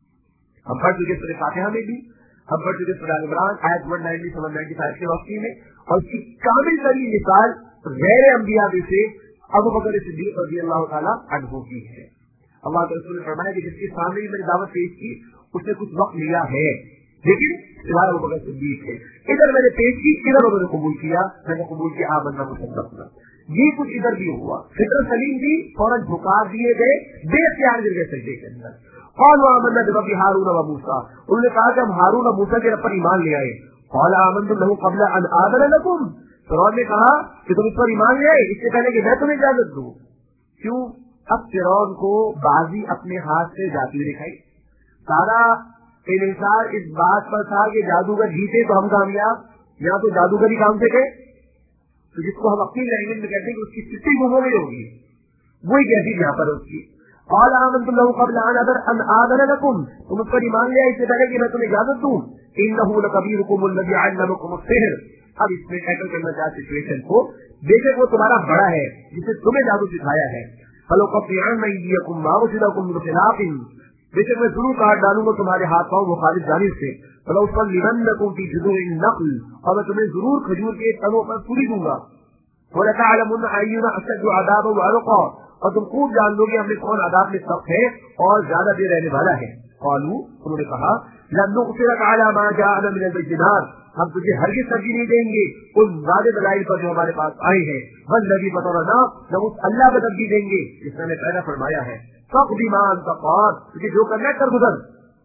ہم پڑھ چکے سورہ فاتحہ میں بھی، ہم پڑھ چکے سورہ عمران آیت ایک سو ننانوے سے ایک سو پچانوے کے وقتی میں، اور اس کی کامل ترین مثال غیر انبیاء میں سے ابو بکر صدیق رضی اللہ تعالیٰ عنہ کی ہے۔ اللہ کے رسول نے فرمایا کہ جس کے سامنے میں نے دعوت پیش کی اس نے کچھ وقت لیا ہے، لیکن سوائے ابو بکر صدیق ہے، ادھر میں نے پیش کی، ادھر انہوں نے قبول کیا، میں نے قبول کیا آمنا مصدقنا۔ یہ کچھ ادھر بھی ہوا، فطرت سلیم بھی فوراً جھکا دیے گئے، بے اختیار گر گئے سجدے کے اندر۔ قالوا آمنا برب ہارون و موسیٰ، انہوں نے کہا کہ ہم ہارون اور موسیٰ کے رب پر ایمان لے آئے۔ قال آمنتم له قبل ان آذن لكم، فرعون نے کہا کہ تم اس پر ایمان لے آئے اس سے پہلے کہ میں تمہیں اجازت دوں۔ کیوں؟ اب فرعون کو بازی اپنے ہاتھ سے جاتی ہوئی دکھائی، سارا انحصار اس بات پر تھا کہ جادوگر جیتے تو ہم کامیاب، یا تو جادوگری کام سے گئے، تو جس کو ہم اپنی لینگویج میں کہتے ہیں کہ اس کی سٹی گم ہو گئی ہوگی، وہی کہتی یہاں پر اس کی۔ قال آمنتم له قبل ان آذن لكم، تم اس پر ایمان لے آئے اس سے پہلے کہ میں تمہیں اجازت دوں۔ انه لكبيركم الذي علمكم السحر، اب اس میں ٹیکل کرنا چاہتے سچویشن کو، بے شک وہ تمہارا بڑا ہے جسے تمہیں جادو سکھایا ہے۔ فلقطعن ايديكم وارجلكم من خلاف، بے شک میں ضرور کاٹ ڈالوں گا تمہارے ہاتھ پاؤں مخالف جانب سے۔ فلأصلبنكم في جذوع النخل، اور میں تمہیں ضرور کھجور کے تنوں پر سولی دوں گا۔ ولتعلمن أينا أشد عذابا وأبقى، اور تم خوب جان لو گے ہم نے کون عذاب میں سخت ہے اور زیادہ دیر رہنے والا ہے۔ قالوا، انہوں نے کہا لن نؤثرك على ما جاءنا من البينات، ہم تجھے ہرگز ترجیح نہیں دیں گے ان واضح دلائل پر جو ہمارے پاس آئے ہیں۔ والذی فطرنا، نہ اس اللہ کو ترجیح دیں گے جس نے ہمیں پیدا فرمایا ہے۔ فاقض ما انت قاض، تجھے جو کرنا ہے کر گزر۔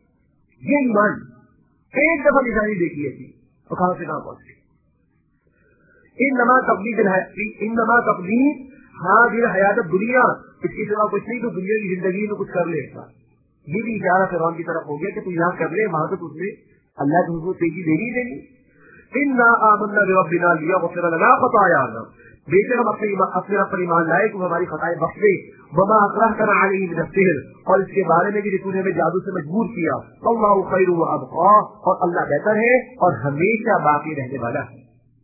یہ ایمان ایک دفعہ نشانی دیکھی ہے تو کہاں سے کہاں پہنچ گئی۔ انما تقدیر ہے، انما تقدیر حاضر حیات دنیا، اس کی سوا کچھ نہیں تو دنیا کی زندگی میں کچھ کر لے گا۔ یہ بھی اشارہ فرعون کی طرف ہو گیا کہ تو یہاں کر لے، وہاں تو تجھ نے اللہ کی حضور تیزی دینی دینی۔ انا آمنا بربنا لیغفر لنا خطایانا، بے شک ہم اپنے اپنے پر ایمان لائے کہ ہماری خطائیں بخش دے۔ وما اکرہتنا علیہ من السحر، اور اس کے بارے میں بھی تو نے ہمیں جادو سے مجبور کیا۔ اللہ خیر وابقا، اور اللہ بہتر ہے اور ہمیشہ باقی رہنے والا ہے۔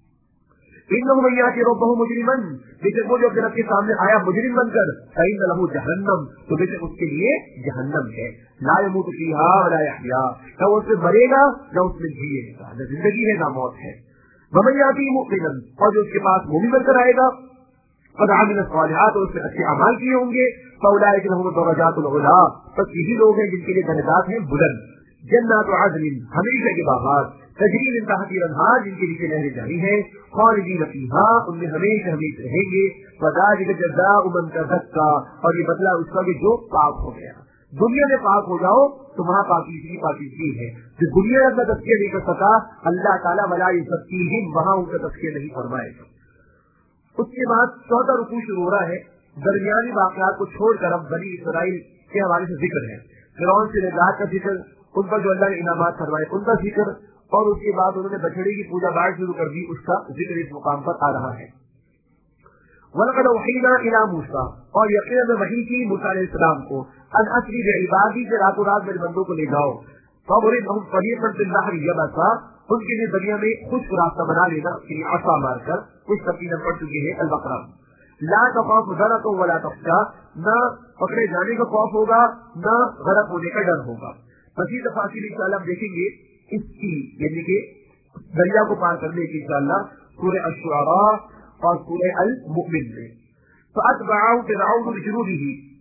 انه من ياتي ربه مجرما، بے شک وہ جو اپنے رب کے سامنے آیا مجرم بن کر، فإن له جہنم، تو بے شک اس کے لیے جہنم ہے۔ لا يموت فيها ولا يحيا، نہ اس میں مرے گا نہ اس میں جیے گا، نہ زندگی ہے نہ موت ہے۔ ومن ياتي مؤمنا، اور جو اس کے پاس مومن بن کر آئے گا، قد عمل الصالحات، اور اس نے اچھے اعمال کیے ہوں گے، فاولئک لهم الدرجات العلی، بس یہی لوگ ہیں جن کے لیے درجات ہیں بلند۔ جنات عدن، ہمیشہ کے باغات، تجری من تحتها الانہار، جن کے نیچے نہریں جاری ہیں، خالدین فیہا، ان میں ہمیشہ ہمیشہ رہیں گے۔ وذلک جزاء من تزکا، اور یہ بدلہ اس کا کہ جو پاک ہو گیا۔ دنیا میں پاک ہو جاؤ تو وہاں پاکیزگی پاکیزگی ہے، جو دنیا میں تزکیہ نہیں کر سکا اللہ تعالیٰ ولا یزکیہم، وہاں ان کا تزکیہ نہیں فرمائے گا۔ اس کے بعد چوتھا رکوع شروع ہو رہا ہے، درمیانی واقعات کو چھوڑ کر اب بنی اسرائیل کے حوالے سے ذکر ہے، فرعون سے نجات کا ذکر، ان پر جو اللہ نے انعامات فرمائے ان کا ذکر، اور اس کے بعد انہوں نے بچڑے کی پوجا پاٹ شروع کر دی، اس کا ذکر اس مقام پر آ رہا ہے۔ وَلَقَدْ أَوْحَيْنَا إِلَىٰ مُوسَىٰ، اور یقیناً میں وحی کی موسیٰ علیہ السلام کو، أَنْ أَسْرِ بِعِبَادِي، سے راتوں رات میرے بندوں کو لے جاؤ، فَاضْرِبْ طَرِيقًا فِي الْبَحْرِ يَبَسًا، ان کے لیے دریا میں خشک راستہ بنا لینا، یعنی عصا مار کر، کچھ تفصیل پڑ چکی ہے البقرہ۔ لا تخاف درقا ولا تخشى، نہ پکڑے جانے کا خوف ہوگا نہ غرق ہونے کا ڈر ہوگا۔ مزید تفاصیل انشاءاللہ ہم دیکھیں گے اس کی، یعنی کہ دریا کو پار کرنے کی انشاءاللہ سورہ الشعراء اور سورہ المؤمن میں۔ فَأَتْبَعَهُ فِرْعَوْنُ بِجُنُودِهِ،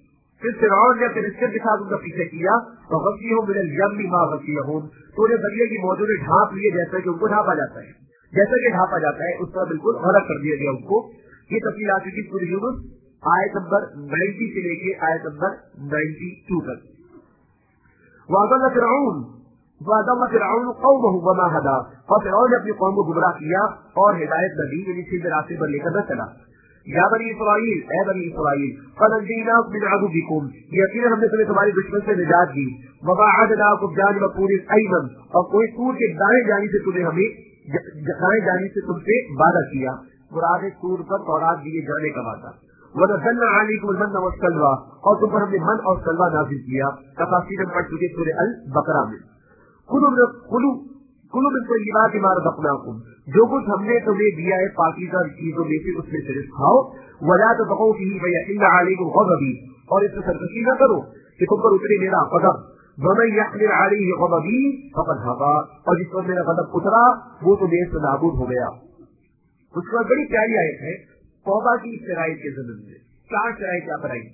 پھر فرعون نے اپنے رشتے کے ساتھ ان کا پیچھے کیا تو غشیہم من الیم ما غشیہم، تو انہیں دریا کی موجوں نے ڈھانپ لیے جیسا کہ ان کو ڈھانپا جاتا ہے، جیسا کہ ڈھانپا جاتا ہے اس طرح بالکل غرق کر دیا گیا ان کو. یہ تفصیل آ چکی سورہ یونس آیت نمبر نائنٹی سے لے کے آیت نمبر نائنٹی ٹو تک. وَأَضَلَّ فِرْعَوْنُ وَأَضَلَّ فِرْعَوْنُ قَوْمَهُ وَمَا هَدَىٰ، اور فرعون نے اپنی قوم کو گمراہ کیا اور ہدایت نہ دی، یعنی سیدھے راستے پر لے کر نہ چلا. یا بنی اسرائیل، اے بنی اسرائیل، قد انجیناکم من عدوکم، یقینا ہم نے تمہیں تمہاری دشمن سے نجات دی. وباعدناکم جانب الطور الایمن، اور کوئی طور کے دائیں جانب سے تمہیں ہمیں دائیں جانب سے تم سے وعدہ کیا، مراد طور پر تورات دیے جانے کا وعدہ. ونزلنا علیکم المن والسلوى، اور تم پر ہم نے من اور سلوى نازل کیا. تفاصیل پڑھ چکے سورہ البقرہ میں. کلوا کلوا من طیبات ما رزقناکم، جو کچھ ہم نے تمہیں دیا ہے پاکیزہ چیزوں میں سے اس میں سے کھاؤ. ولا تطغوا فیہ فیحل علیکم غضبی، اور اس میں سرکشی نہ کرو کہ تم پر اترے میرا غضب. ومن یحمل علیہ غضبی فقد هوی، اور جس پر میرا غضب اترا وہ تو میرے سے نابود ہو گیا. اس کے بعد بڑی پیاری آیت ہے توبہ کی شرائط کے ضمن میں. چار شرائط کیا بتائی؟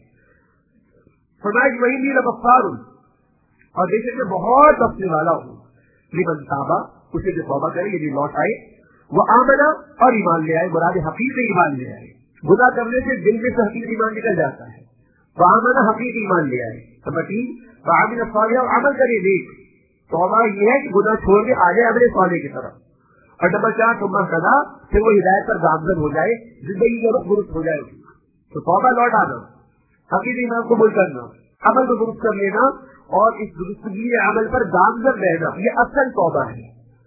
فرمایا وإنی لغفار، اور بے شک میں بہت بخشنے والا ہوں، لمن تابا، اسے جو توبہ کرے یعنی لوٹ آئے، وہ آمنا، اور ایمان لے آئے، مراد حقیقی ایمان لے آئے. گناہ کرنے سے دل میں سے حقیقی ایمان نکل جاتا ہے. وہ آمنا حقیقی ایمان لے آئے. نمبر تین وعمل صالحا، اور عمل کرے نیک. توبہ یہ ہے کہ گناہ چھوڑ کے آ جائے عمل صالح کی طرف. اور نمبر چار ثم اهتدى، پھر وہ ہدایت پر گامزن ہو جائے، زندگی کا رخ درست ہو جائے. تو توبہ لوٹ آنا، حقیقی ایمان قبول کرنا، عمل کو درست کر لینا، اور اس درستگی عمل پر گامزن رہنا، یہ اصل توبہ ہے.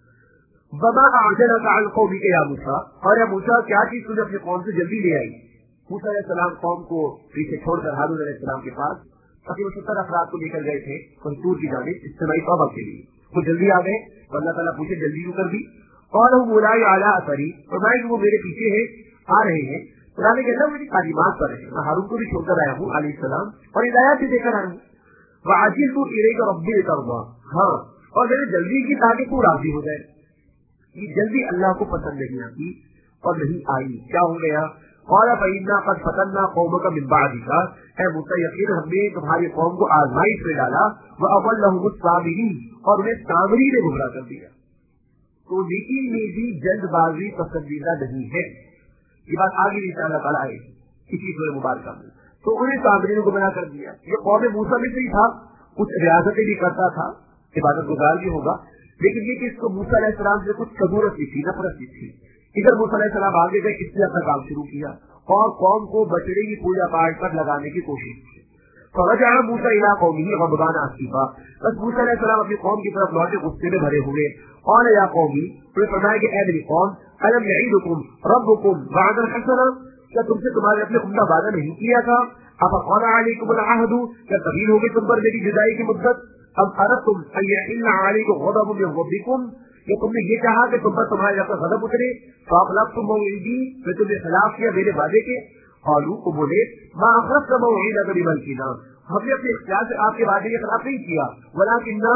وما اعجلك عن قومك يا موسى، اور یا موسیٰ کیا چیز تجھے اپنی قوم سے جلدی لے آئی. موسیٰ علیہ السلام قوم کو پیچھے چھوڑ کر ہارون علیہ السلام کے پاس تقریباً ستر افراد کو لے کر گئے تھے طور کی جانب اجتماعی توبہ کے لیے. وہ جلدی آ گئے تو اللہ تعالیٰ پوچھے جلدی کیوں کر دی. اور ہم اولائی اعلیٰ اثری، فرمائے کہ وہ میرے پیچھے ہیں، آ رہے ہیں، قرآن کے اندر میری تعلیمات پر ہے. میں ہارون کو بھی چھوڑ کر آیا ہوں علیہ السلام، اور ہدایات بھی دے کر آیا ہوں. وعجلت الیک ربی لترضی، ہاں اور میں نے جلدی کی تاکہ تو راضی ہو جائے. یہ جلدی اللہ کو پسند نہیں آتی اور نہیں آئی. کیا ہو گیا؟ قال فإنا قد فتنا قومك من بعدك، اے موسیٰ یقینا ہم نے تمہاری قوم کو آزمائش میں ڈالا، وأضلهم السامرین، اور انہیں سامری نے گمراہ کر دیا. تو نیکی میں بھی جلد بازی پسندیدہ نہیں ہے. یہ بات آگے ان شاء اللہ تعالیٰ آئے اسی سورہ مبارکہ میں. تو انہیں سامری نے گمراہ کر دیا. یہ قوم موسیٰ میں سے ہی تھا، کچھ ریاستیں بھی کرتا تھا، عبادت گزار بھی ہوگا، لیکن یہ کہ اس کو موسیٰ علیہ السلام سے کچھ قدورت بھی تھی، نفرت بھی تھی. ادھر موسیٰ علیہ السلام آگے گئے، اس نے اپنا کام شروع کیا اور قوم کو بچڑے کی پوجا پاٹ پر لگانے کی کوشش کی. فرجع موسیٰ الی قومہ غضبان آسفا، بس موسیٰ علیہ السلام اپنی قوم کی طرف لوٹے غصے میں بھرے ہوئے. قال یا قومی، انہوں نے فرمایا کہ اے میری قوم، الم یعدکم ربکم وعدا حسنا، کیا تم سے تمہارے اپنے عمدہ وعدہ نہیں کیا تھا؟ افطال علیکم العہد، کیا طویل ہوگی تم پر میری جدائی کی مدت؟ اب اردتم ان یحل علیکم غضب من ربکم، کہ تم نے یہ کہا کہ تم پر تمہارے رب کا غضب اترے. فاخلفتم موعدی، پھر تم نے خلاف کیا میرے وعدے کے. قالوا، کو بولے، ما اخلفت موعدک بملکنا، ہم نے اپنے اختیار سے آپ کے وعدے کے خلاف نہیں کیا. ولکننا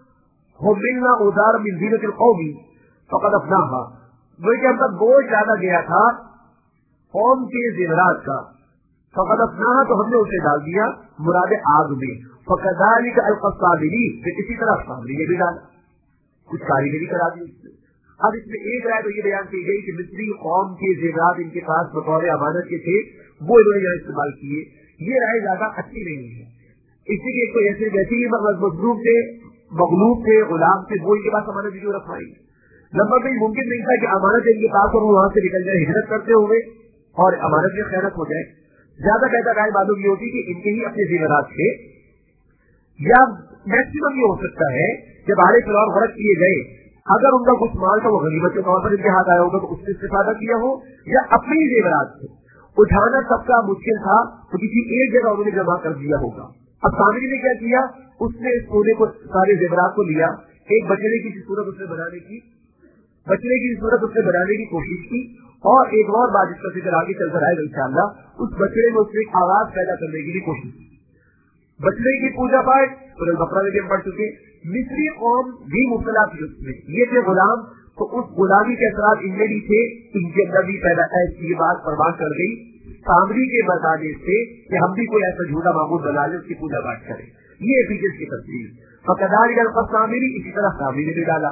حملنا اوزارا من زینۃ القوم فقذفناها، وہ کہ ہم پر بوجھ ڈالا گیا تھا قوم کے زیورات کا. فقذفناها، تو ہم نے اسے ڈال دیا مراد آگ میں. فکذلک القی الصابرین، پھر اسی طرح صابری نے بھی ڈالا، کچھ کاریگری کرا دی. اب اس میں ایک رائے تو یہ بیان کی گئی کہ مصری قوم کے زیورات ان کے پاس بطور امانت کے تھے، وہ انہوں نے یہاں استعمال کیے. یہ رائے زیادہ اچھی نہیں ہے. اسی کے کوئی ایسے ویسے ہی مظلوم تھے، مغلوب تھے، غلام تھے، وہ ان کے پاس امانت کیوں رکھوائی. نمبر بھی ممکن نہیں تھا کہ امانت ان کے پاس اور وہ وہاں سے نکل جائے ہجرت کرتے ہوئے اور امانت میں خیانت ہو جائے. زیادہ بہتر رائے معلوم یہ ہوتی کہ ان کے ہی اپنے زیورات تھے، یا میکسیمم یہ ہو سکتا ہے کہ بارے فلور غرق کیے گئے، اگر ان کا کچھ مال تو وہ غنیمت کے طور پر ان کے ہاتھ آیا ہوگا تو اس سے استفادہ کیا ہو، یا اپنے ہی زیورات سے اٹھانا سب کا مشکل تھا تو کسی ایک جگہ انہوں نے جمع کر دیا ہوگا. اب سامنے نے کیا کیا، اس نے اس سونے کو سارے زیورات کو لیا، ایک بچڑے کی صورت اس نے بنانے کی بچڑے کی صورت اس نے بنانے کی کوشش کی. اور ایک اور بات اس کا ذکر آگے چل کر آئے گا انشاءاللہ، اس بچڑے میں اس نے ایک آواز پیدا کرنے کی بھی کوشش کی. بچڑے کی پوجا پاٹ سورہ البقرہ میں ہم پڑھ چکے. مصری قوم بھی مبتلا تھی اس میں، یہ تھے غلام، تو اس غلامی کے اثرات ان میں بھی تھے، ان کے اندر بھی پیدا ہے. یہ بات پروان کر گئی सामरी के बताने से कि हम भी कोई ऐसा झूठा माबूद बना ले उसकी पूजा पाठ करें। ये पीछे की तस्वीर फकदारी सामरी, इसी तरह सामरी ने भी डाला।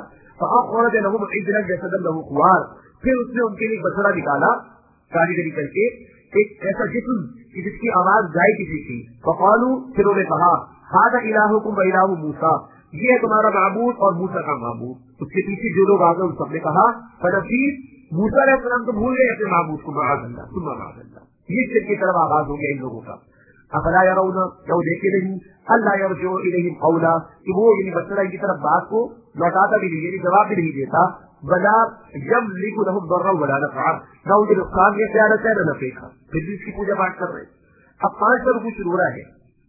फिर उसने उनके लिए बछड़ा निकाला कारीगरी करके, एक ऐसा जिस्म जिसकी आवाज गाय किसी की। फकालू, फिर उन्होंने कहा हादा इलाहुकुम व इलाहु मूसा, ये है तुम्हारा माबूद और मूसा का माबूद। उसके पीछे जो लोग आ गए उन सबने कहा फनफीस, मूसा अलैहिस्सलाम तो भूल गए अपने माबूद को, माअल्लाह सुन्ना माअल्लाह। ये सिर की तरफ आवाज हो गया इन लोगों का। अफला यरौना, क्या वो देखे नहीं अल्लाह यरजिउ इलैहिम कौला, कि वो यानी बछड़ा की तरफ बात को लौटाता भी नहीं, यानी जवाब भी नहीं देता। वला यमलिकु लहुम दर्रन वला नफ़अ, ना उनके नुकसान के प्यार है न नफ़े का। फिर भी इसकी पूजा पाठ कर रहे हैं। अब पांच सौ रुपये शुरू हो रहा है।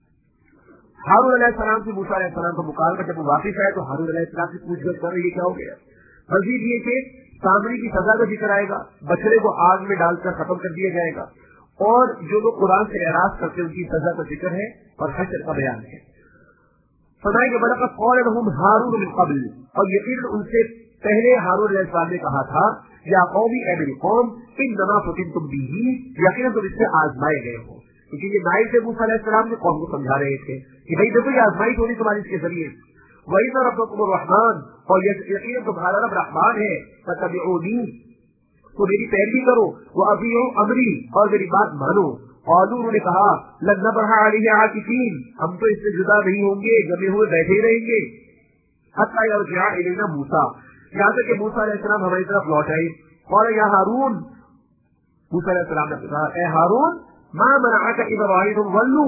हारून अलैहिस्सलाम से मूसा अलैहिस्सलाम का मुकाबला, जब वो वापिस आए तो हारून अलैहिस्सलाम से पूछगछ कर रहे, ये क्या हो गया। मजीद ये कि सामरी की सजा का जिक्र आएगा, बछड़े को आग में डालकर खत्म कर दिया जाएगा, और जो लोग कुरान से एराज करते हैं उनकी सजा का जिक्र है और हश्र का बयान है। फरमाया कि बलक़द क़ाल लहुम हारून मिन क़ब्ल, और यकीन उनसे पहले हारून अलैहिस्सलाम ने कहा था या कौमी ऐ मेरी कौम इन्नमा फतिनतुम बिही, यकीन तुम इससे आजमाए गए हो। क्योंकि ये नाइब से मूसा अलैहिस्सलाम ने कौम को समझा रहे थे कि भाई देखो ये आजमाइश होनी तुम्हारी इसके जरिए। वही तो रब्बुकुम रहमान, और यकीन तुम्हारा रब रहमान है। फतबिऊनी, तो मेरी पैरवी करो। वो अबीउ अमरी, और मेरी बात मानो। और उन्होंने कहा लन नबरहा अलैहि आकिफीन, हम तो इससे जुदा नहीं होंगे, जमे हुए बैठे रहेंगे। हत्ता यरजिअ इलैना मूसा, यहाँ तक कि मूसा अलैहिस्सलाम हमारी तरफ लौट आए। और या हारून, मूसा अलैहिस्सलाम ने कहा ए हारून मा मनअका इज़ रअयतुम वल्लू,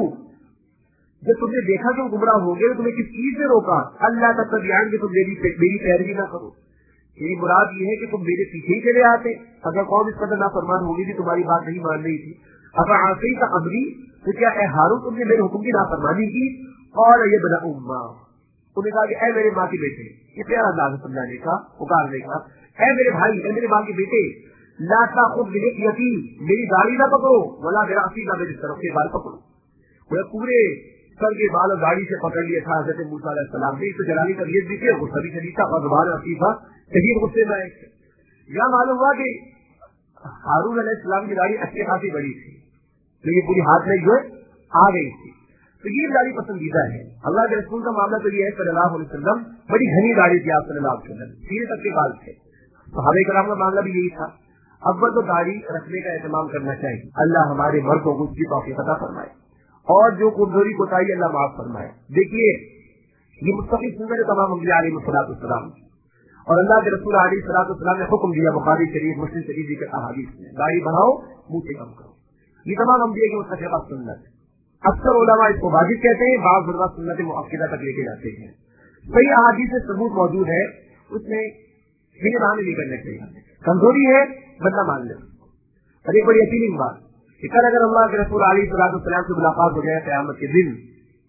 जब तुमने देखा कि गुमराह हो गए, तुम्हें किस चीज से रोका। अल्लाह तत्तबिअन, कि तुम मेरी मेरी पैरवी ना करो। यही मुराद ये है कि तुम मेरे पीछे ही चले आते। अगर कौन इस कदर नाफरमान होगी भी तुम्हारी बात नहीं मान रही थी। अब आसई का अमरी, तो क्या ए हारून तुमने मेरे हुक्म की नाफरमानी की। और ये बना उम्मा, उन्हें कहा कि ए मेरे माँ के बेटे, ये प्यारा अंदाज समझाने का, पुकारने का। ए मेरे भाई, ए मेरे माँ के बेटे, ला ताखुद बिलिह्यती, मेरी दाढ़ी ना पकड़ो, वला बिरासी, ना मेरी तरफ के बाल पकड़ो। वो पूरे सर के बाल और दाढ़ी से पकड़ लिया था हज़रत मूसा अलैहिस्सलाम ने। तो जलाली तबीयत भी थी, गुस्सा भी शदीद था, और ज़ुबान हंसी था, शदीद गुस्से में आए। यह मालूम हुआ कि हारून अलैहिस्सलाम की दाढ़ी अच्छी खासी बड़ी थी, तो ये पूरी हाथ में जो आ गई थी। तो ये दाढ़ी पसंदीदा है। अल्लाह के रसूल का मामला तो ये है सल्लल्लाहु अलैहि वसल्लम, बड़ी घनी दाढ़ी थी आप सल्लल्लाहु अलैहि वसल्लम, सीने तक के बाल थे। सहाबा किराम का मामला भी यही था। अव्वल तो दाढ़ी रखने का एहतमाम करना चाहिए। अल्लाह हमारे मर्दों को उसकी तौफीक अता फरमाए, और जो कमजोरी कोताही अल्लाह माफ फरमाए। देखिए ये मुस्तकिल सुन्नत है तमाम अंबिया अलैहिस्सलाम, और अल्लाह के रसूल अलैहिस्सलाम ने हुक्म दिया बुखारी शरीफ, मुस्लिम शरीफ के अहादीस में, दाढ़ी बढ़ाओ, मुंह से कम करो। ये तमाम अंबिया की मुस्तकिल सुन्नत है। अक्सर उलमा इसको वाजिब कहते हैं, बाज़ उलमा सुन्नत मुअक्किदा तक लेके जाते हैं। सही अहादीस से सबूत मौजूद है, उसमें ये बहाने नहीं करने चाहिए। कमजोरी है बदला मान ले। और एक बड़ी यकीनी बात कि कल अगर अल्लाह के रसूल अलैहिस्सलाम से मुलाकात हो जाए क़यामत के दिन,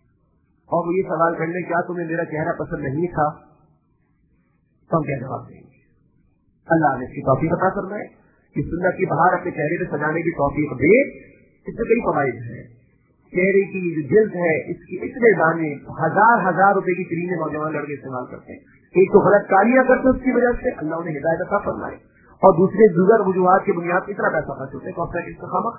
और वो ये सवाल करने क्या तुम्हें मेरा चेहरा पसंद नहीं था, तो हम क्या जवाब देंगे। अल्लाह ने इसकी तौफीक अता फरमाए कि सुन्नत की बहार अपने चेहरे पे सजाने की तौफीक दे। इससे कई फवाइद है। चेहरे की जो जिल्द है इसकी इतने दाने हजार हजार रुपए की क्रीमें नौजवान लड़के इस्तेमाल करते हैं। एक तो गलत कालियां करते उसकी वजह से अल्लाह ने हिदायत अता फरमाए, और दूसरे दुगर वजूहात की बुनियाद पर इतना पैसा खर्च होता है कौन सा इस्तेकामत।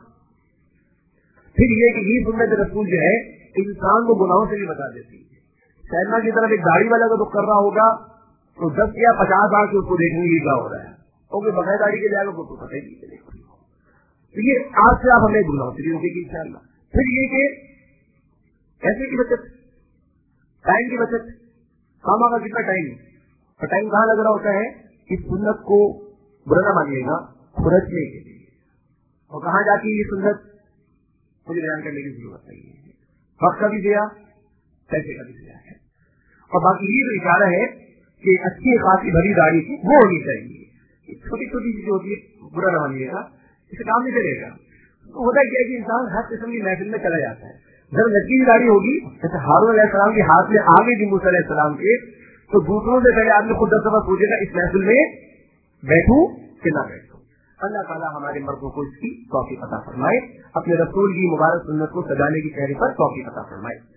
फिर ये कि ये सुन्नत रसूल जो है इंसान को गुनाहों से भी बचा देती है। सैलना की तरफ एक दाढ़ी वाला का दुख कर रहा होगा तो दस या पचास बार से उसको देखने की क्या हो रहा है, तो बगैर दाढ़ी के जाएगा तो पता ही नहीं चलेगा। तो ये आज से आप हमें गुनाहों से भी रोकेगी इंशाअल्लाह। फिर ये कि पैसे की बचत, टाइम की बचत, कामा का कितना टाइम, और टाइम कहाँ लग रहा होता है, इस सुन्नत को बुरा ना मानिएगा, खुरचने के लिए। और कहाँ जाती है ये सुन्नत, मुझे बयान करने की जरूरत नहीं है। वक्त का भी दिया, पैसे का भी दिया है। और बाकी ये तो इशारा है कि अच्छी खासी भरी दाढ़ी थी वो होनी चाहिए। छोटी छोटी चीजें होती है, बुरा ना मानिएगा, इससे काम नहीं चलेगा। तो होता क्या है कि इंसान हर किस्म की महफिल में चला जाता है। जब लड़की की दाढ़ी होगी, जैसे हारून अलैहिस्सलाम के हाथ में आ गई थी मूसा अलैहिस्सलाम के, तो दूसरों से पहले आपने खुद दस दफा सोचेगा इस महफिल में बैठूं कि ना बैठूं। अल्लाह ताला हमारे मर्दों को इसकी तौफीक अता फरमाए, अपने रसूल की मुबारक सुन्नत को सजाने की चेहरे पर तौफीक अता फरमाए।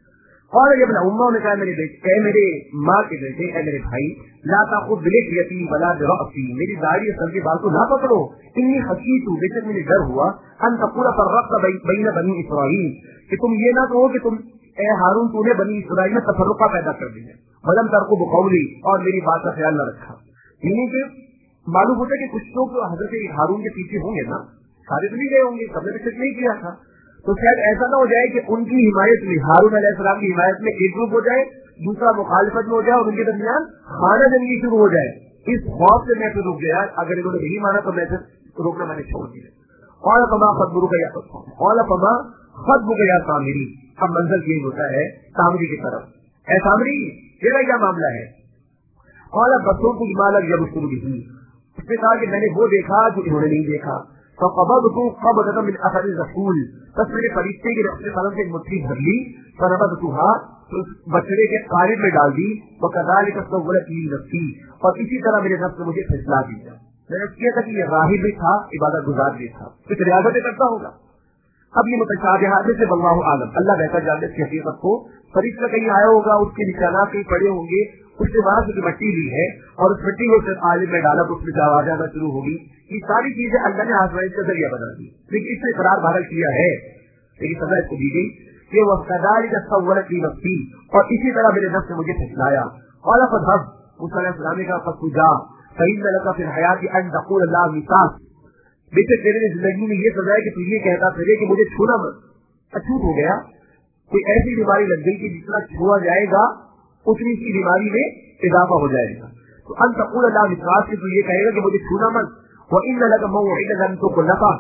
اور جب اماں نے کہا میرے بیٹے اے میرے ماں کے بیٹے اے میرے بھائی لا تاخذ بلحیتی ولا برأسی، میری داڑھی اور سر کے بال کو نہ پکڑو، انی خشیت، بے شک مجھے ڈر ہوا ان تقول فرقت بین بنی اسرائیل، کہ تم یہ نہ کہو کہ تم اے ہارون تو نے بنی اسرائیل میں تفرقہ پیدا کر دیا، ولم ترقب قولی، اور میری بات کا خیال نہ رکھا۔ یعنی کہ معلوم ہوتا ہے کہ کچھ لوگ حضرت ہارون کے پیچھے ہوں گے نا، سارے تو نہیں گئے ہوں گے، سب نے تو شک نہیں کیا تھا، تو شاید ایسا نہ ہو جائے کہ ان کی حمایت میں ہارون علیہ السلام کی حمایت میں ایک گروپ ہو جائے، دوسرا مخالفت میں ہو جائے اور ان کے درمیان خانہ جنگی شروع ہو جائے۔ اس خوف سے میں پھر رک گیا، اگر انہوں نے نہیں مانا تو میں پھر روکنا میں نے چھوڑ دیا۔ قال فما خطبك يا قال فما خطبك يا سامری، اب منزل چینج ہوتا ہے سامری کی طرف، اے سامری تیرا کیا معاملہ ہے؟ قال بصرت بما لم يبصروا به، اس نے کہا کہ میں نے وہ دیکھا جو انہوں نے نہیں دیکھا، فقبضت قبضة من اثر الرسول، بس میرے فرشتے کے رخت قلم سے مٹھی بھر لی، فنبذتها، بچڑے کے قالب میں ڈال دی، وكذلك سولت لي نفسي، اور اسی طرح میرے نفس نے مجھے پھسلا دیا۔ میں نے کیا تھا کہ یہ راہب بھی تھا، عبادت گزار بھی تھا، کچھ ریاضتیں کرتا ہوگا۔ اب یہ متشابہات میں سے واللہ عالم، اللہ بہتر جانتے اس کی حقیقت کو۔ فرشتہ کہیں آیا ہوگا، اس کے نشانات کہیں پڑے ہوں گے، اس سے وہاں سے مٹی لی ہے اور اس مٹی کو اس قالب میں ڈالا تو اس میں سے آواز آنا شروع ہوگی۔ یہ ساری چیزیں اللہ نے آزمائش کا ذریعہ بنا دی، لیکن اس نے قرار بحال کیا ہے، لیکن سزا اس کو دی گئی کہ وہ كذلك سولت لي نفسي، اور اسی طرح میرے نفس نے مجھے پھسلایا۔ قال فاذهب، موسیٰ علیہ السلام نے کہا پس جا، فإن لك في الحياة أن تقول لا مساس، بے شک تیرے زندگی میں یہ سزا ہے کہ تو یہ کہتا پھرے کہ مجھے چھونا مت۔ اچھوٹ ہو گیا، کوئی ایسی بیماری لگ گئی کہ جتنا چھوڑا جائے گا اتنی کی بیماری میں اضافہ ہو جائے گا، تو ان تقول لا مساس کہ تو یہ کہے گا کہ مجھے چھونا مت۔ وإن لك موعدا لن تخلفه،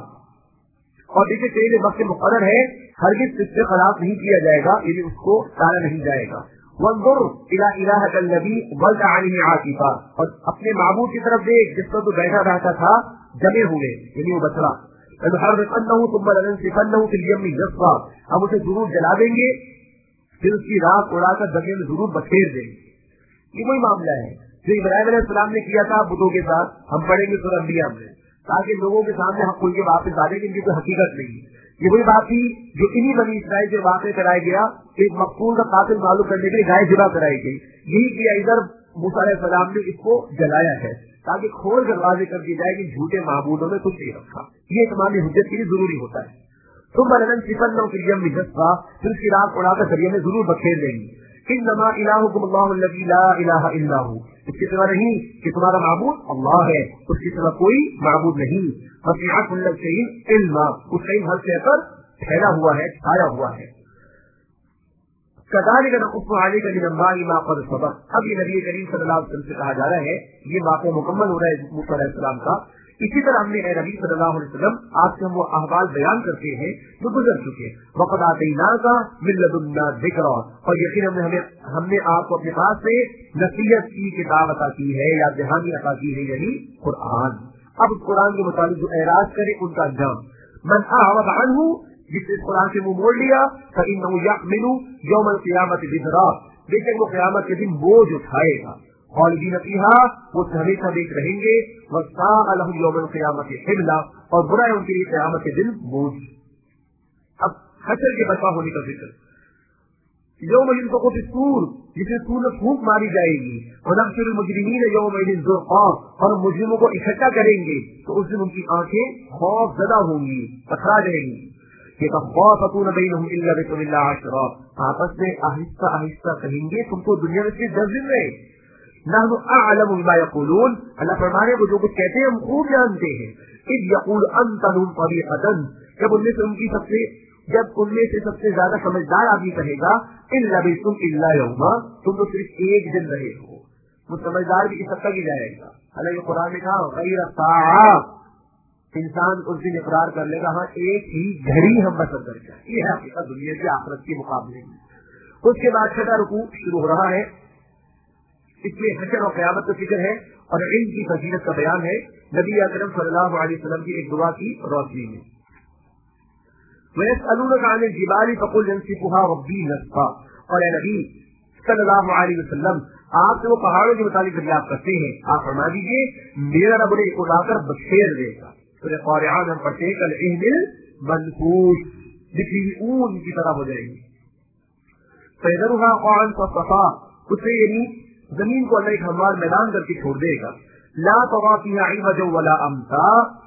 اور دیکھیے تیرے وقت مقرر ہے، ہرگز اس سے خلاف نہیں کیا جائے گا، یعنی اس کو ٹالا نہیں جائے گا۔ وانظر الى الهك الذي ظل عليه عاكفا، اور اپنے معبود کی طرف دیکھ جس پر تو بیٹھا رہتا تھا جمے ہوئے، یعنی وہ بچڑا۔ لنحرقنه ثم لننسفنه في اليم نسفا، ہم اسے ضرور جلا دیں گے پھر اس کی راख اڑا کر دریا میں ضرور بکھیر دیں گے۔ یہ وہی معاملہ ہے جو ابراہیم علیہ السلام نے کیا تھا بتوں کے ساتھ، ہم پڑھیں گے سورہ انبیاء میں، تاکہ لوگوں کے سامنے حق کھل کے واپس آ جائے کہ ان کی کوئی حقیقت نہیں ہے۔ یہ وہی بات تھی جو انہی بنی اسرائیل سے واقع کرایا گیا، ایک مقتول کا قاتل معلوم کرنے کے لیے گائے ذبح کرائی گئی، یہی کیا ادھر موسیٰ علیہ السلام نے اس کو جلایا ہے تاکہ کھول کر واضح کر دی جائے کہ جھوٹے معبودوں میں کچھ نہیں رکھا، یہ تمام حجت کے لیے ضروری ہوتا ہے۔ ثم لننسفنه في اليم نسفا، پھر اس کی راख اڑا کر دریا میں ضرور بکھیر دیں گے۔ انما الہکم اللہ الذی لا الہ الا ہو، اس کے سوا نہیں کہ تمہارا معبود اللہ ہے، اس کے سوا کوئی معبود نہیں۔ وسع کل شیء علما، اس کا ہر شے پر پھیلا ہوا ہے، چھایا ہوا ہے۔ كذلك نقص عليك من انباء ما قد سبق، اب یہ نبی کریم صلی اللہ علیہ وسلم سے کہا جا رہا ہے، یہ واقعہ مکمل ہو رہا ہے موسیٰ علیہ السلام کا۔ اسی طرح ہم نے اے نبی صلی اللہ علیہ وسلم آپ سے ہم وہ احوال بیان کرتے ہیں جو گزر چکے، وقد آتیناک من لدنا ذکرا، اور یقین ہم نے ہمیں ہم نے آپ کو اپنے پاس سے نصیحت کی کتاب عطا کی ہے یا دہانی عطا کی ہے، یعنی قرآن۔ اب اس قرآن کے متعلق جو اعراض کرے ان کا انجام، من اعرض عنہ، جس نے اس قرآن سے منہ موڑ لیا، فإنه يحمل يوم القیامة وزرا، بے شک وہ قیامت کے دن بوجھ اٹھائے گا، خالدین فیہا، وہ ہمیشہ دیکھ رہیں گے، وساء لهم یوم القیامة حملا، اور برا ہے ان کے لیے قیامت کے دن بوجھ۔ اب حشر کے برپا ہونے کا ذکر، یوم ينفخ في الصور، جسے سور میں پھونک ماری جائے گی، ونحشر المجرمین یومئذ زرقا، اور مجرموں کو اکٹھا کریں گے تو اس دن ان کی آنکھیں خوف زدہ ہوں گی، پتھرا جائیں گی۔ يتخافتون بينهم إن لبثتم إلا عشرا، آپس میں آہستہ آہستہ کہیں گے تم کو دنیا میں صرف دس دن رہے۔ نحن اعلم بما يقولون، اللہ فرمانے کو جو کچھ کہتے ہیں ہم خوب جانتے ہیں۔ اذ يقول امثلهم طريقة، جب ان میں سے ان کی سب سے جب ان میں سے سب سے زیادہ سمجھدار آدمی کہے گا ان لبثتم الا يوما، تم تو صرف ایک دن رہے ہو، وہ سمجھدار بھی اس حد تک ہی جائے گا۔ حالانکہ قرآن نے کہا غیر ساعة، انسان اس دن اقرار کر لے گا ہاں ایک ہی گھڑی ہم بسر کر کے، یہ ہے حقیقت دنیا کے آخرت کے مقابلے میں۔ اس کے بعد چھٹا رکوع شروع ہو رہا ہے، اس میں حشر اور قیامت کا ذکر ہے اور علم کی فضیلت کا بیان ہے نبی اکرم صلی اللہ علیہ وسلم کی ایک دعا کی روشنی میں۔ وَيَسْأَلُونَكَ عَنِ الْجِبَالِ فَقُلْ يَنسِفُهَا رَبِّي نَسْفًا، اور اے نبی صلی اللہ علیہ وسلم آپ سے وہ پہاڑوں کے متعلق دریافت کرتے ہیں، آپ فرما دیجیے میرا رب نے اڑا کر بکھیر دے گا۔ سورہ قارعہ ہم پڑھتے ہیں کالعہن المنفوش، بکھری ہوئی اون کی طرح ہو جائے گی۔ فَيَذَرُهَا قَاعًا صَفْصَفًا، اسے یعنی زمین کو اللہ ایک ہموار میدان کر کے چھوڑ دے گا. لا ترى فيها عوجا ولا امتا،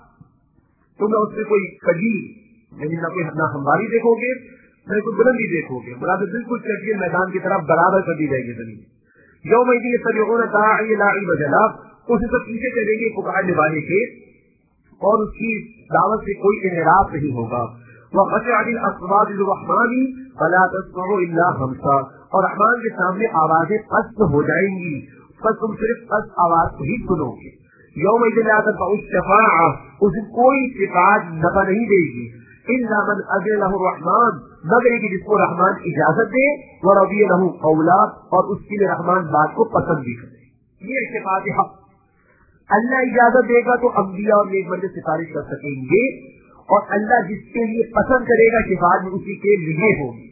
تم اس میں کوئی کجی یعنی نہ کوئی نہ ہمواری دیکھو گے نہ کوئی بلندی دیکھو گے، مراد بالکل چڑھیے میدان کی طرف برابر کر دی جائے گی زمین. یومئذ یتبعون الداعی لا عوج له، اس سے پیچھے چلیں گے پکارنے والے کے اور اس کی دعوت سے کوئی انحراف نہیں ہوگا. وخشعت الاصوات للرحمن فلا تسمع الا همسا، اور رحمان کے سامنے آوازیں پست ہو جائیں گی، بس تم صرف پست آواز کو ہی سنو گے. یومئذ لا تنفع الشفاعة، اس دن کوئی شفاعت نفع نہیں دے گی، الا من اذن له الرحمن، مگر کہ جس کو رحمان اجازت دے، ورضی له قولا، اور اس کے لیے رحمان بات کو پسند بھی کرے. یہ شفاعت حق، اللہ اجازت دے گا تو انبیاء اور نیک بندے سفارش کر سکیں گے، اور اللہ جس کے لیے پسند کرے گا شفاعت میں اسی کے لیے ہوگی.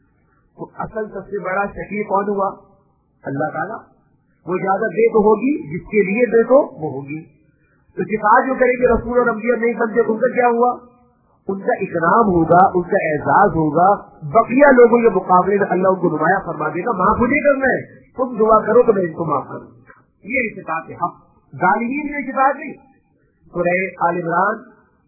تو اصل سب سے بڑا شفیع کون ہوا؟ اللہ تعالیٰ. وہ اجازت دے تو ہوگی، جس کے لیے دے تو وہ ہوگی. تو شفاعت جو کریں گے رسول اور انبیاء نہیں بنتے، ان کا کیا ہوا؟ ان کا اکرام ہوگا، ان کا اعزاز ہوگا. بقیہ لوگوں کے مقابلے میں اللہ ان کو نمایاں فرما دے گا، معاف نہیں کرنا ہے، تم دعا کرو تو میں ان کو معاف کروں. یہ شفاعت ہے حق، ظالمین میں شفاعت نہیں. سورہ آل عمران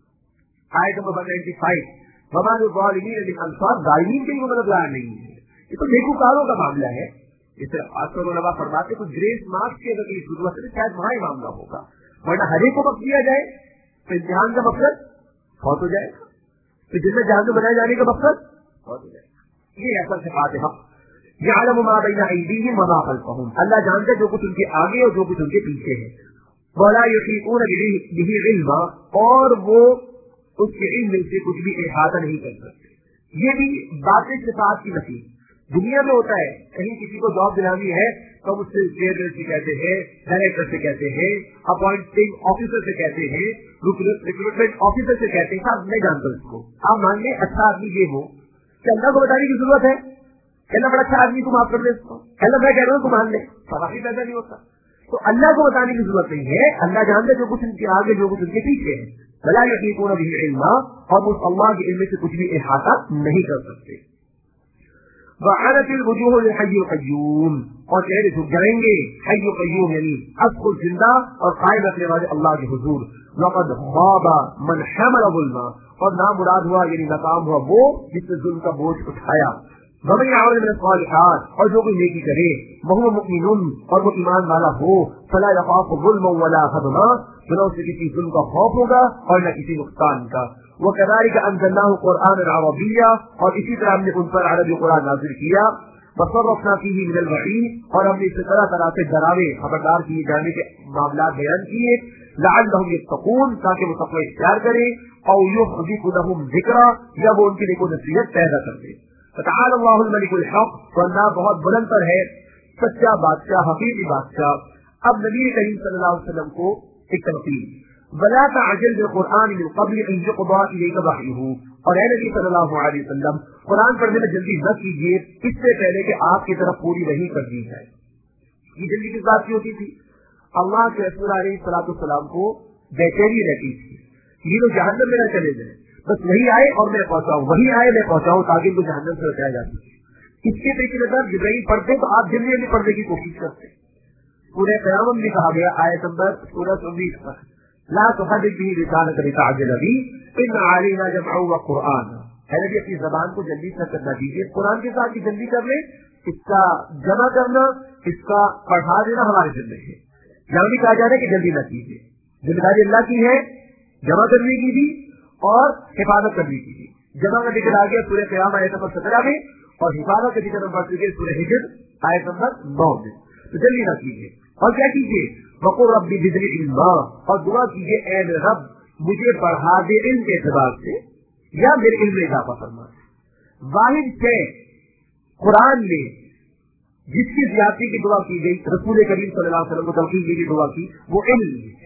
آیت نمبر نائنٹی فائیو، وما للظالمین من انصار، ظالمین کے لیے مددگار نہیں ہے. یہ تو نیکوکاروں کا معاملہ ہے. اس سے اکثر علماء فرماتے کچھ گریس مارکس کی اگر کوئی ضرورت ہے شاید وہاں ہی معاملہ ہوگا، ورنہ ہر ایک کو وقت دیا جائے تو امتحان کا مقصد بہت ہو جائے گا، تو جن میں جہاں سے بنائے جانے کا مقصد بہت ہو جائے گا. یہ اصل صفات حق. یعلم ما بین ایدیہم وما خلفہم، اللہ جانتا ہے جو کچھ ان کے آگے اور جو کچھ ان کے پیچھے ہے. ولا یحیطون بہ علما، اور وہ اس کے علم سے کچھ بھی احاطہ نہیں کر سکتے. یہ بھی باطل صفات کی نفی. دنیا میں ہوتا ہے کہیں کسی کو جاب دلانی ہے تو ہم اس سے چیئرمین سے کہتے ہیں، ڈائریکٹر سے کہتے ہیں، اپوائنٹنگ آفیسر سے کہتے ہیں، ریکروٹمنٹ آفیسر سے کہتے ہیں. صاحب میں جانتا ہوں اس کو، آپ مان لیں اچھا آدمی یہ ہو کہ اللہ کو بتانے کی ضرورت ہے کہ اللہ بڑا اچھا آدمی کو معاف کر دے اس کو، اللہ میں کہہ رہا ہوں تو مان لیں، سوال پیدا نہیں ہوتا. تو اللہ کو بتانے کی ضرورت نہیں ہے، اللہ جانتے جو کچھ ان کے آگے جو کچھ ان کے پیچھے ہے. بلا یحیطون بہ علما، اور اس اللہ کے علم سے کچھ بھی احاطہ نہیں کر سکتے. وعنت الوجوہ للحی القیوم، اور چہرے جھک جائیں گے حی قیوم یعنی اصل زندہ اور قائم رکھنے والے اللہ کے حضور. وقد خاب من حمل ظلما، اور نامراد ہوا یعنی ناکام ہوا وہ جس نے ظلم کا بوجھ اٹھایا. ومن يعمل من الصالحات، اور جو کوئی نیکی کرے وهو مؤمن، اور وہ ایمان والا ہو، فلا يخاف ظلما ولا هضما، نہ اسے کسی ظلم کا خوف ہوگا اور نہ کسی نقصان کا. وكذلك انزلناه قرانا عربيا، اور اسی طرح ہم نے ان پر عربی قرآن نازل کیا. وصرفنا فيه من الوعید، اور ہم نے اس طرح طرح سے ڈراوے خبردار کیے جانے کے معاملات بیان کیے. لعلهم يتقون، تاکہ وہ تقوی اختیار کریں. او يحدث لهم ذکرا، یا وہ ان کے لیے کوئی نصیحت پیدا کر دے. فتعالى الله الملك الحق، تو اللہ بہت بلند پر ہے، سچا بادشاہ، حقیقی بادشاہ. اب نبی کریم صلی اللہ علیہ وسلم کو ایک تنقید، ولا تعجل بالقرآن من قبل ان يقضى اليك وحيه، اور اے نبی صلی اللہ علیہ وسلم قرآن پڑھنے میں جلدی نہ کیجیے اس سے پہلے کہ آپ کی طرف پوری وحی کر دی جائے. یہ جلدی کس بات کی ہوتی تھی؟ اللہ کے رسول علیہ الصلوۃ والسلام کو بےچینی رہتی تھی یہ لوگ جہنم میں نہ چلے جائیں، بس وہی آئے اور میں پہنچاؤں، وہی آئے میں پہنچاؤں، تاکہ ان کو جہنم سے بچایا جا سکے. اس کے پیچھے نظر جبرائیل پڑھتے تو آپ جلدی جلدی پڑھنے کی کوشش کرتے. سورہ قیامت میں کہا گیا آیت نمبر سورہ انیس پر، لا تحرک به لسانک لتعجل به ان علینا جمعه وقرآن. ہے نبی اپنی زبان کو جلدی سے کرنا دیجیے، قرآن کے ساتھ جلدی کر لیں، اس کا جمع کرنا، اس کا پڑھا دینا ہمارے ذمہ ہے. یہاں بھی کہا جا رہا ہے کہ جلدی نہ کیجیے، ذمہ داری اللہ کی ہے جمع کرنے کی بھی اور حفاظت کرنے کی بھی. جمع کا ذکر آ گیا سورہ قیامت آیت نمبر سترہ میں، اور حفاظت کا ذکر نمبر چکے سورہ ہجر آیت نمبر نو میں. تو جلدی نہ کیجیے، اور کیا کیجیے؟ وقل رب زدنی علما، اور دعا کیجیے اے میرے رب مجھے بڑھا دے علم کے اعتبار سے، یا میرے علم میں اضافہ فرما. واحد سے قرآن میں جس کی زیادتی کی دعا کی گئی، رسول کریم صلی اللہ علیہ وسلم کو تلقین کی دعا کی، وہ علم ہے.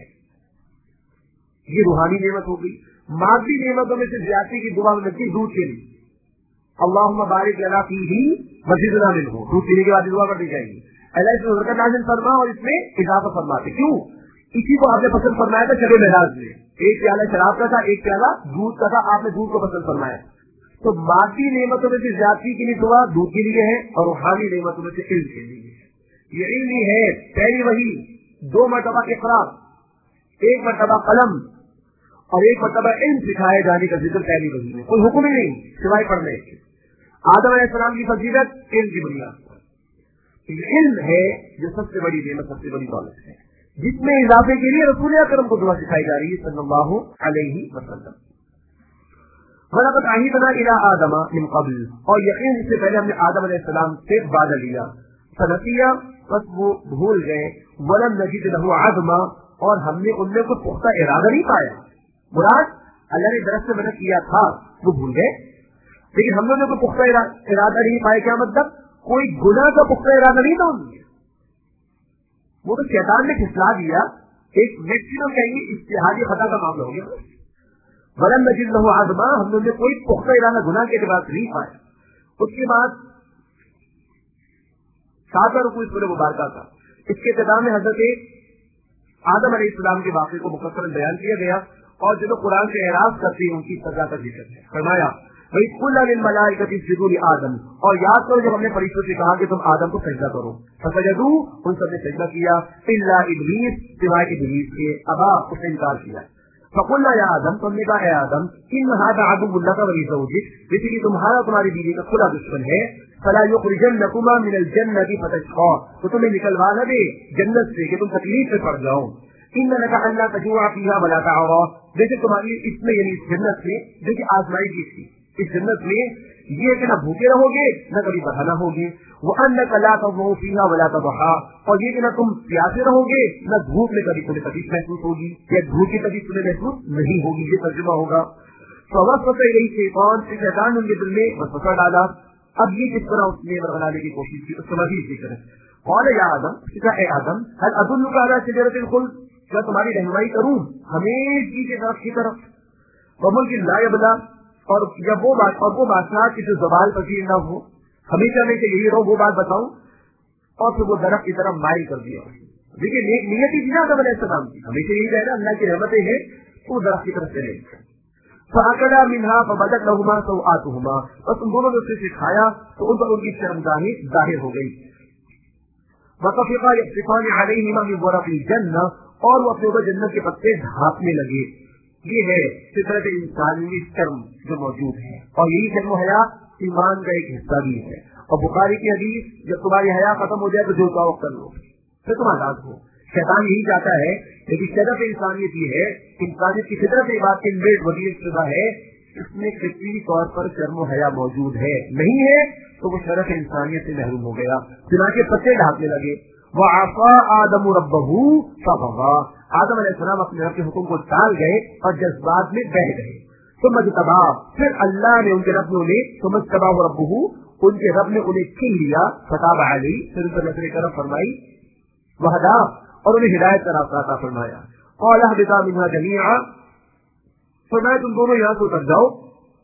یہ روحانی نعمت ہو گئی. مادی نعمتوں میں سے زیادتی کی دعا میں لگتی دودھ کے لیے، اللہم بارک لنا فیہ وزدنا منہ، دودھ پینے کے بعد دعا کرنی چاہیے، اللہ اس میں برکت نازل فرما اور اس میں اضافہ فرماتے. کیوں؟ اسی کو آپ نے پسند فرمایا تھا شب معراج میں، ایک پیالہ شراب کا تھا، ایک پیالہ دودھ کا تھا، آپ نے دودھ کو پسند فرمایا. تو مادی نعمتوں میں سے زیادتی کے لیے دعا دودھ کے لیے ہے اور روحانی نعمتوں میں سے علم کے لیے ہے۔ یہ علم ہی ہے پہلی وہی، دو مرتبہ اقرا، ایک مرتبہ قلم اور ایک مرتبہ علم سکھائے جانے کا ذکر پہلی وہی میں، کوئی حکم ہی نہیں سوائے پڑھنے کے۔ آدم علیہ السلام کی فضیلت علم کی بنیاد پر، علم ہے جو سب سے بڑی نعمت، سب سے بڑی دولت ہے، جس میں اضافے کے لیے رسول اکرم کو دعا سکھائی جا رہی ہے صلی اللہ علیہ وسلم۔ وَلَقَدْ عَهِدْنَا إِلَىٰ آدَمَ مِن قَبْلُ، اور یقین اس سے پہلے ہم نے آدم علیہ السلام سے وعدہ لیا، فنسیا بس وہ بھول گئے، وَلَمْ نَجِدْ لَهُ عَزْمًا، اور ہم نے ان میں کوئی پختہ ارادہ نہیں پایا۔ مراد اللہ نے درخت سے منع کیا تھا وہ بھول گئے، لیکن ہم نے کوئی پختہ ارادہ نہیں پایا، کیا مطلب کوئی گناہ کا پختہ ارادہ نہیں تھا ان میں، وہ تو شیطان نے پھسلا دیا، ایک میکسیمم کہیں گے اجتہادی خطا کا معاملہ ہو گیا۔ ولم نجد له عزما، ہم نے کوئی پختہ ارادہ گناہ کے اعتبار سے نہیں پایا۔ اس کے بعد ساتواں رکوع سورہ مبارکہ کا، اس کے ابتدا میں حضرت آدم علیہ السلام کے واقعے کو مفصل بیان کیا گیا، اور جو لوگ قرآن سے اعراض کرتے ہیں ان کی سزا کا ذکر ہے۔ فرمایا وَإِذْ قُلْنَا لِلْمَلَائِكَةِ اسْجُدُوا لِآدَمَ، اور یاد کرو جب ہم نے فرشتوں سے کہا کہ تم آدم کو سجدہ کرو، فسجدوا، ان سب نے سجدہ کیا، إِلَّا إِبْلِيسَ، سوائے ابلیس کے، ابا، اس نے انکار کیا۔ فقلنا یا آدم، تم نے کہا اے آدم، ان هذا عدو لك ولزوجك، جیسے کہ تمہارا تمہاری بیوی کا کھلا دشمن ہے، فلا يخرجنكما من الجنة فتشقى، تو تمہیں نکلوا نہ دے جنت سے کہ تم تکلیف میں پڑ جاؤ۔ ان لك الا تجوع فيها ولا تعرى، جیسے تمہاری اس میں یعنی اس جنت میں جیسے آزمائش تھی، اس جنت میں یہ کہ نہ بھوکے رہو گے نہ کبھی بہانا ہوگے، وانك لا تضمؤ فيها ولا تضحى، اور یہ کہ نہ تم پیاسے رہو گے نہ دھوپ میں کبھی تمہیں تکلیف محسوس ہوگی یا دھوپ کی تکلیف تمہیں محسوس نہیں ہوگی، یہ ترجمہ ہوگا۔ فوسوس الیہ شیطان، شیطان ان کے دل میں وسوسہ ڈالا۔ اب یہ کس طرح اس نے بنانے کی کوشش کی، اس کا مزید ذکر ہے۔ قال یا آدم، کہا اے آدم، هل ادلک علی شجرۃ الخلد، کیا تمہاری رہنمائی کروں ہمیشہ کے درخت کی طرف، وملک لا یبلی، اور جب وہ بات اور وہ بادشاہ کی جو زوال پذیر نہ ہو، ہمیشہ میں سے یہی رہو، وہ بات بتاؤں، اور پھر وہ درخت کی طرف مائل کر دیا۔ دیکھیے نیت ہی تھی نا آدم علیہ السلام کی، ہمیشہ یہی رہنا، اللہ کی رحمتیں ہیں، تو درخت کی طرف چلے گئے۔ فَأَكَلَا مِنْهَا فَبَدَتْ لَهُمَا سَوْآتُهُمَا، بس ان دونوں نے اسے کھایا تو ان پر ان کی شرمگاہی ظاہر ہو گئی۔ وَطَفِقَا يَخْصِفَانِ عَلَيْهِمَا مِنْ وَرَقِ الْجَنَّةِ، اور وہ اپنے اوپر جنت کے پتے ڈھانپنے لگے۔ یہ ہے فطرت انسانی شرم جو موجود ہے، اور یہی شرم و حیا ایمان کا ایک حصہ بھی ہے۔ اور بخاری کی حدیث، جب تمہاری حیا ختم ہو جائے تو جو چاہو کر لو، پھر تم آزاد ہو۔ شیطان یہی چاہتا ہے، لیکن شرف انسانیت یہ ہے، انسانیت کی فطرت یہ بات انبیٹ وزیر شدہ ہے، اس میں فطری طور پر شرم و حیا موجود ہے، نہیں ہے تو وہ شرف انسانیت سے محروم ہو گیا، چنانچہ پتے ڈھانپنے لگے۔ وَعَصَىٰ آدَمُ رَبَّهُ فَغَوَىٰ، آدم علیہ السلام اپنے رب کے حکم کو ٹال گئے اور جذبات میں بہہ گئے۔ ثم اجتباہ، پھر اللہ نے ان کے رب نے انہیں ثم اجتباہ ربه، ان کے رب نے انہیں چن لیا، فتاب علیہ، پھر ان پر نظر کرم فرمائی، وہدا، اور انہیں ہدایت کا راستہ عطا فرمایا۔ قال اهبطا منها جميعا، فرمایا تم دونوں یہاں سے اتر جاؤ،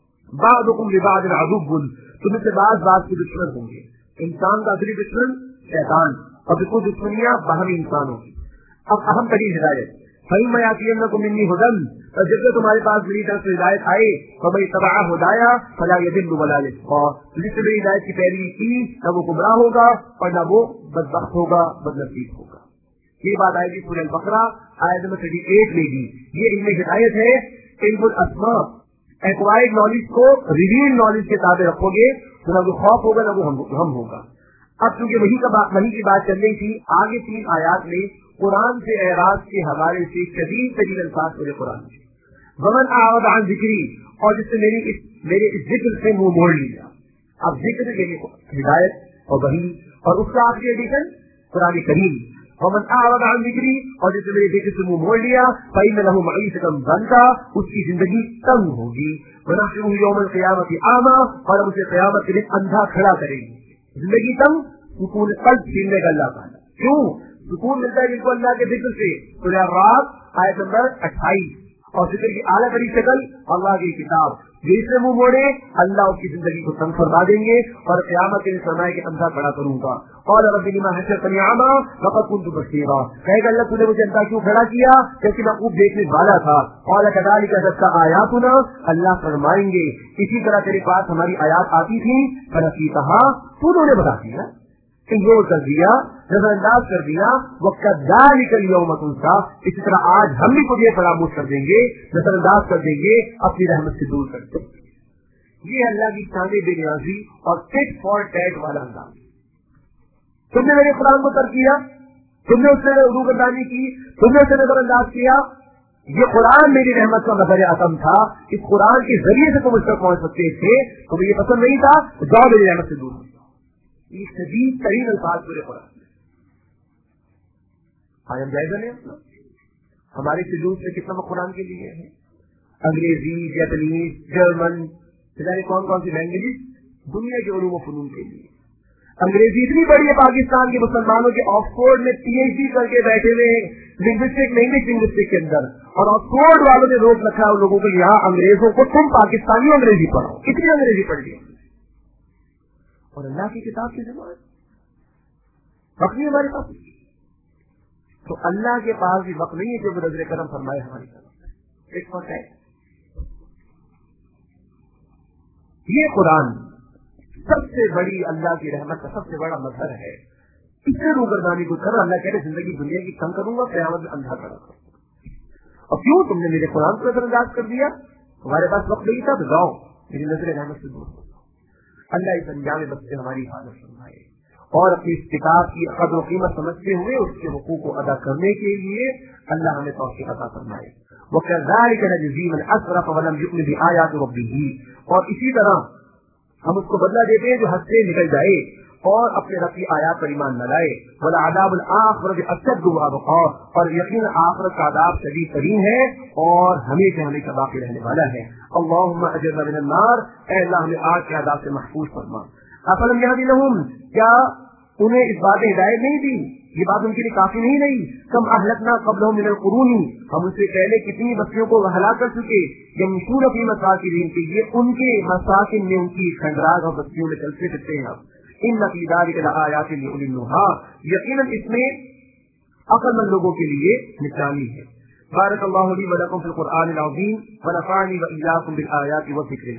بعضکم لبعض عدو، تم سے بعض بعض کے دشمن ہوں گے۔ انسان کا اصلی دشمن شیطان، اور بالکل دشمنیاں باہمی انسانوں کی۔ اب اہم ترین ہدایت، فَإِمَّا يَأْتِيَنَّكُم مِّنِّي هُدًى، اور جب تمہارے پاس میری طرف سے ہدایت آئے، فَمَن اتَّبَعَ هُدَايَ فَلَا يَضِلُّ وَلَا يَشْقَىٰ، جس نے میری ہدایت کی پیروی کی نہ وہ گمراہ ہوگا اور نہ وہ بدبخت ہوگا، بدنصیب ہوگا۔ یہ بات آئے گی سورہ البقرہ آیت نمبر اڑتیس میں بھی۔ یہ علم ہدایت ہے، علم الاسماء، ایکوائرڈ نالج کو ریویل نالج کے تابع رکھو گے تو نہ وہ خوف ہوگا نہ وہ ہم ہوگا۔ اب چونکہ وہی کا بات وہی کی بات چل رہی تھی، آگے تین آیات میں قرآن سے اعراض کے حوالے سے شدید ترین الفاظ میرے قرآن میں، ومن اعرض عن ذکری، اور جس نے میری اس میرے اس ذکر سے منہ موڑ لیا۔ اب ذکر یعنی ہدایت اور وحی، اور اس کا آخری ایڈیشن قرآن کریم، ومن اعرض عن ذکری، اور جس نے میرے ذکر سے منہ موڑ لیا، فإن له معیشة ضنکا، اس کی زندگی تنگ ہوگی، ونحشره یوم القیامة اعمی، اور ہم اسے قیامت کے دن اندھا کھڑا کریں گے۔ زندگی تنگ، سکون قلب چھیننے کا اللہ تعالیٰ، کیوں سکون ملتا ہے جن کو اللہ کے ذکر سے؟ سورہ الرعد آیت نمبر اٹھائیس، اور ذکر کی اعلیٰ بڑی شکل اللہ کی کتاب، جو اس سے منہ موڑے اللہ اس کی زندگی کو تنگ فرما دیں گے اور قیامت کے دن فرمائے کہ اندھا کھڑا کروں گا. اور رب لما حشرتنی اعما وقد كنت بصيرا، کہے گا اللہ تو نے مجھے اندھا کیوں کھڑا کیا کیونکہ میں خوب دیکھنے والا تھا. قال كذلك اتتك آیاتنا، اللہ فرمائیں گے اسی طرح تیرے پاس ہماری آیات آتی تھی فنسیتها، تو نے بتا دیا، اگنور کر دیا، نظر انداز کر دیا. وَكَذَلِكَ الْيَوْمَ تُنسَىٰ، اسی طرح آج ہم بھی تجھے فراموش کر دیں گے، نظر انداز کر دیں گے، اپنی رحمت سے دور کر دیں گے. یہ اللہ کی شان بے نیازی اور ٹیٹ فار ٹیٹ والا انداز. تم نے میرے قرآن کو ترک کیا، تم نے اس سے عروج گردانی کی، تم نے اسے نظر انداز کیا. یہ قرآن میری رحمت کا نظر عطم تھا، اس قرآن کے ذریعے سے تم اس تک پہنچ سکتے تھے، تمہیں یہ پسند نہیں تھا، جاؤ میری رحمت سے دور. یہ شدید ترین الفاظ پورے قرآن میں. آج ہم جائزہ لیں اپنا، ہمارے شیڈول میں کتنا قرآن کے لیے ہے. انگریزی، جاپنیز، جرمن، جانے کون کون سی لینگویج دنیا کے علوم و فنون کے لیے. انگریزی اتنی بڑی ہے پاکستان کے مسلمانوں کے آکسفورڈ میں پی ایچ ڈی کر کے بیٹھے ہوئے لنگوسٹک میں انگلش لنگوسٹک کے اندر، اور آکسفورڈ والوں نے روک رکھا ہے ان لوگوں کو یہاں انگریزوں کو تم پاکستانی انگریزی پڑھو. کتنی انگریزی پڑھ لی اور اللہ کی کتاب کی زبان وقت نہیں ہمارے پاس. تو اللہ کے پاس بھی وقت نہیں ہے جو نظر کرم فرمائے ہماری طرف. ایک وقت ہے یہ قرآن سب سے بڑی اللہ کی رحمت کا سب سے بڑا مظہر ہے. اس سے روگردانی کو کر اللہ کہہ رہے زندگی دنیا کی کم کروں گا، قیامت میں اندھا کروں گا. اور کیوں تم نے میرے قرآن کو نظر انداز کر دیا، تمہارے پاس وقت نہیں تھا تو جاؤ میری نظر رحمت سے دور ہو. اللہ اس انجام بس سے ہماری حفاظت فرمائے اور اپنی اس کتاب کی قدر و قیمت سمجھتے ہوئے اس کے حقوق کو ادا کرنے کے لیے اللہ ہمیں توفیق عطا فرمائے. وَكَذَلِكَ نَجْزِي مَنْ أَسْرَفَ وَلَمْ يُؤْمِن بِآيَاتِ رَبِّهِ، اور اسی طرح ہم اس کو بدلہ دیتے ہیں جو حد سے نکل جائے اور اپنے رب کی آیات پر ایمان نہ لائے. وَلَعَذَابُ الْآخِرَةِ أَشَدُّ وَأَبْقَىٰ، اور یقین آخرت کا عذاب شدید ترین ہے اور ہمیشہ ہمیشہ باقی رہنے والا ہے. اللہم اجرنا من النار، اے اللہ ہمیں آگ کے عذاب سے محفوظ فرما. افلم یہدی لہم، کیا انہیں اس بات ہدایت نہیں دی، یہ بات ان کے لیے کافی نہیں رہی. کم اہلکنا قبلہم من القرون، ہم ان سے پہلے کتنی بستیوں کو ہلاک کر چکے. یمشون فی مساکن، کے لیے ان کے مساکن میں ان کی کھنڈرات اور بستیوں میں چلتے پھرتے ہیں. ان فی ذلک لآیات لأولی النہی، یقیناً اس میں عقل مند لوگوں کے لیے نشانی ہے. بارک اللہ لی ولکم فی القرآن العظیم ونفعنی وإیاکم بالآیات والذکر.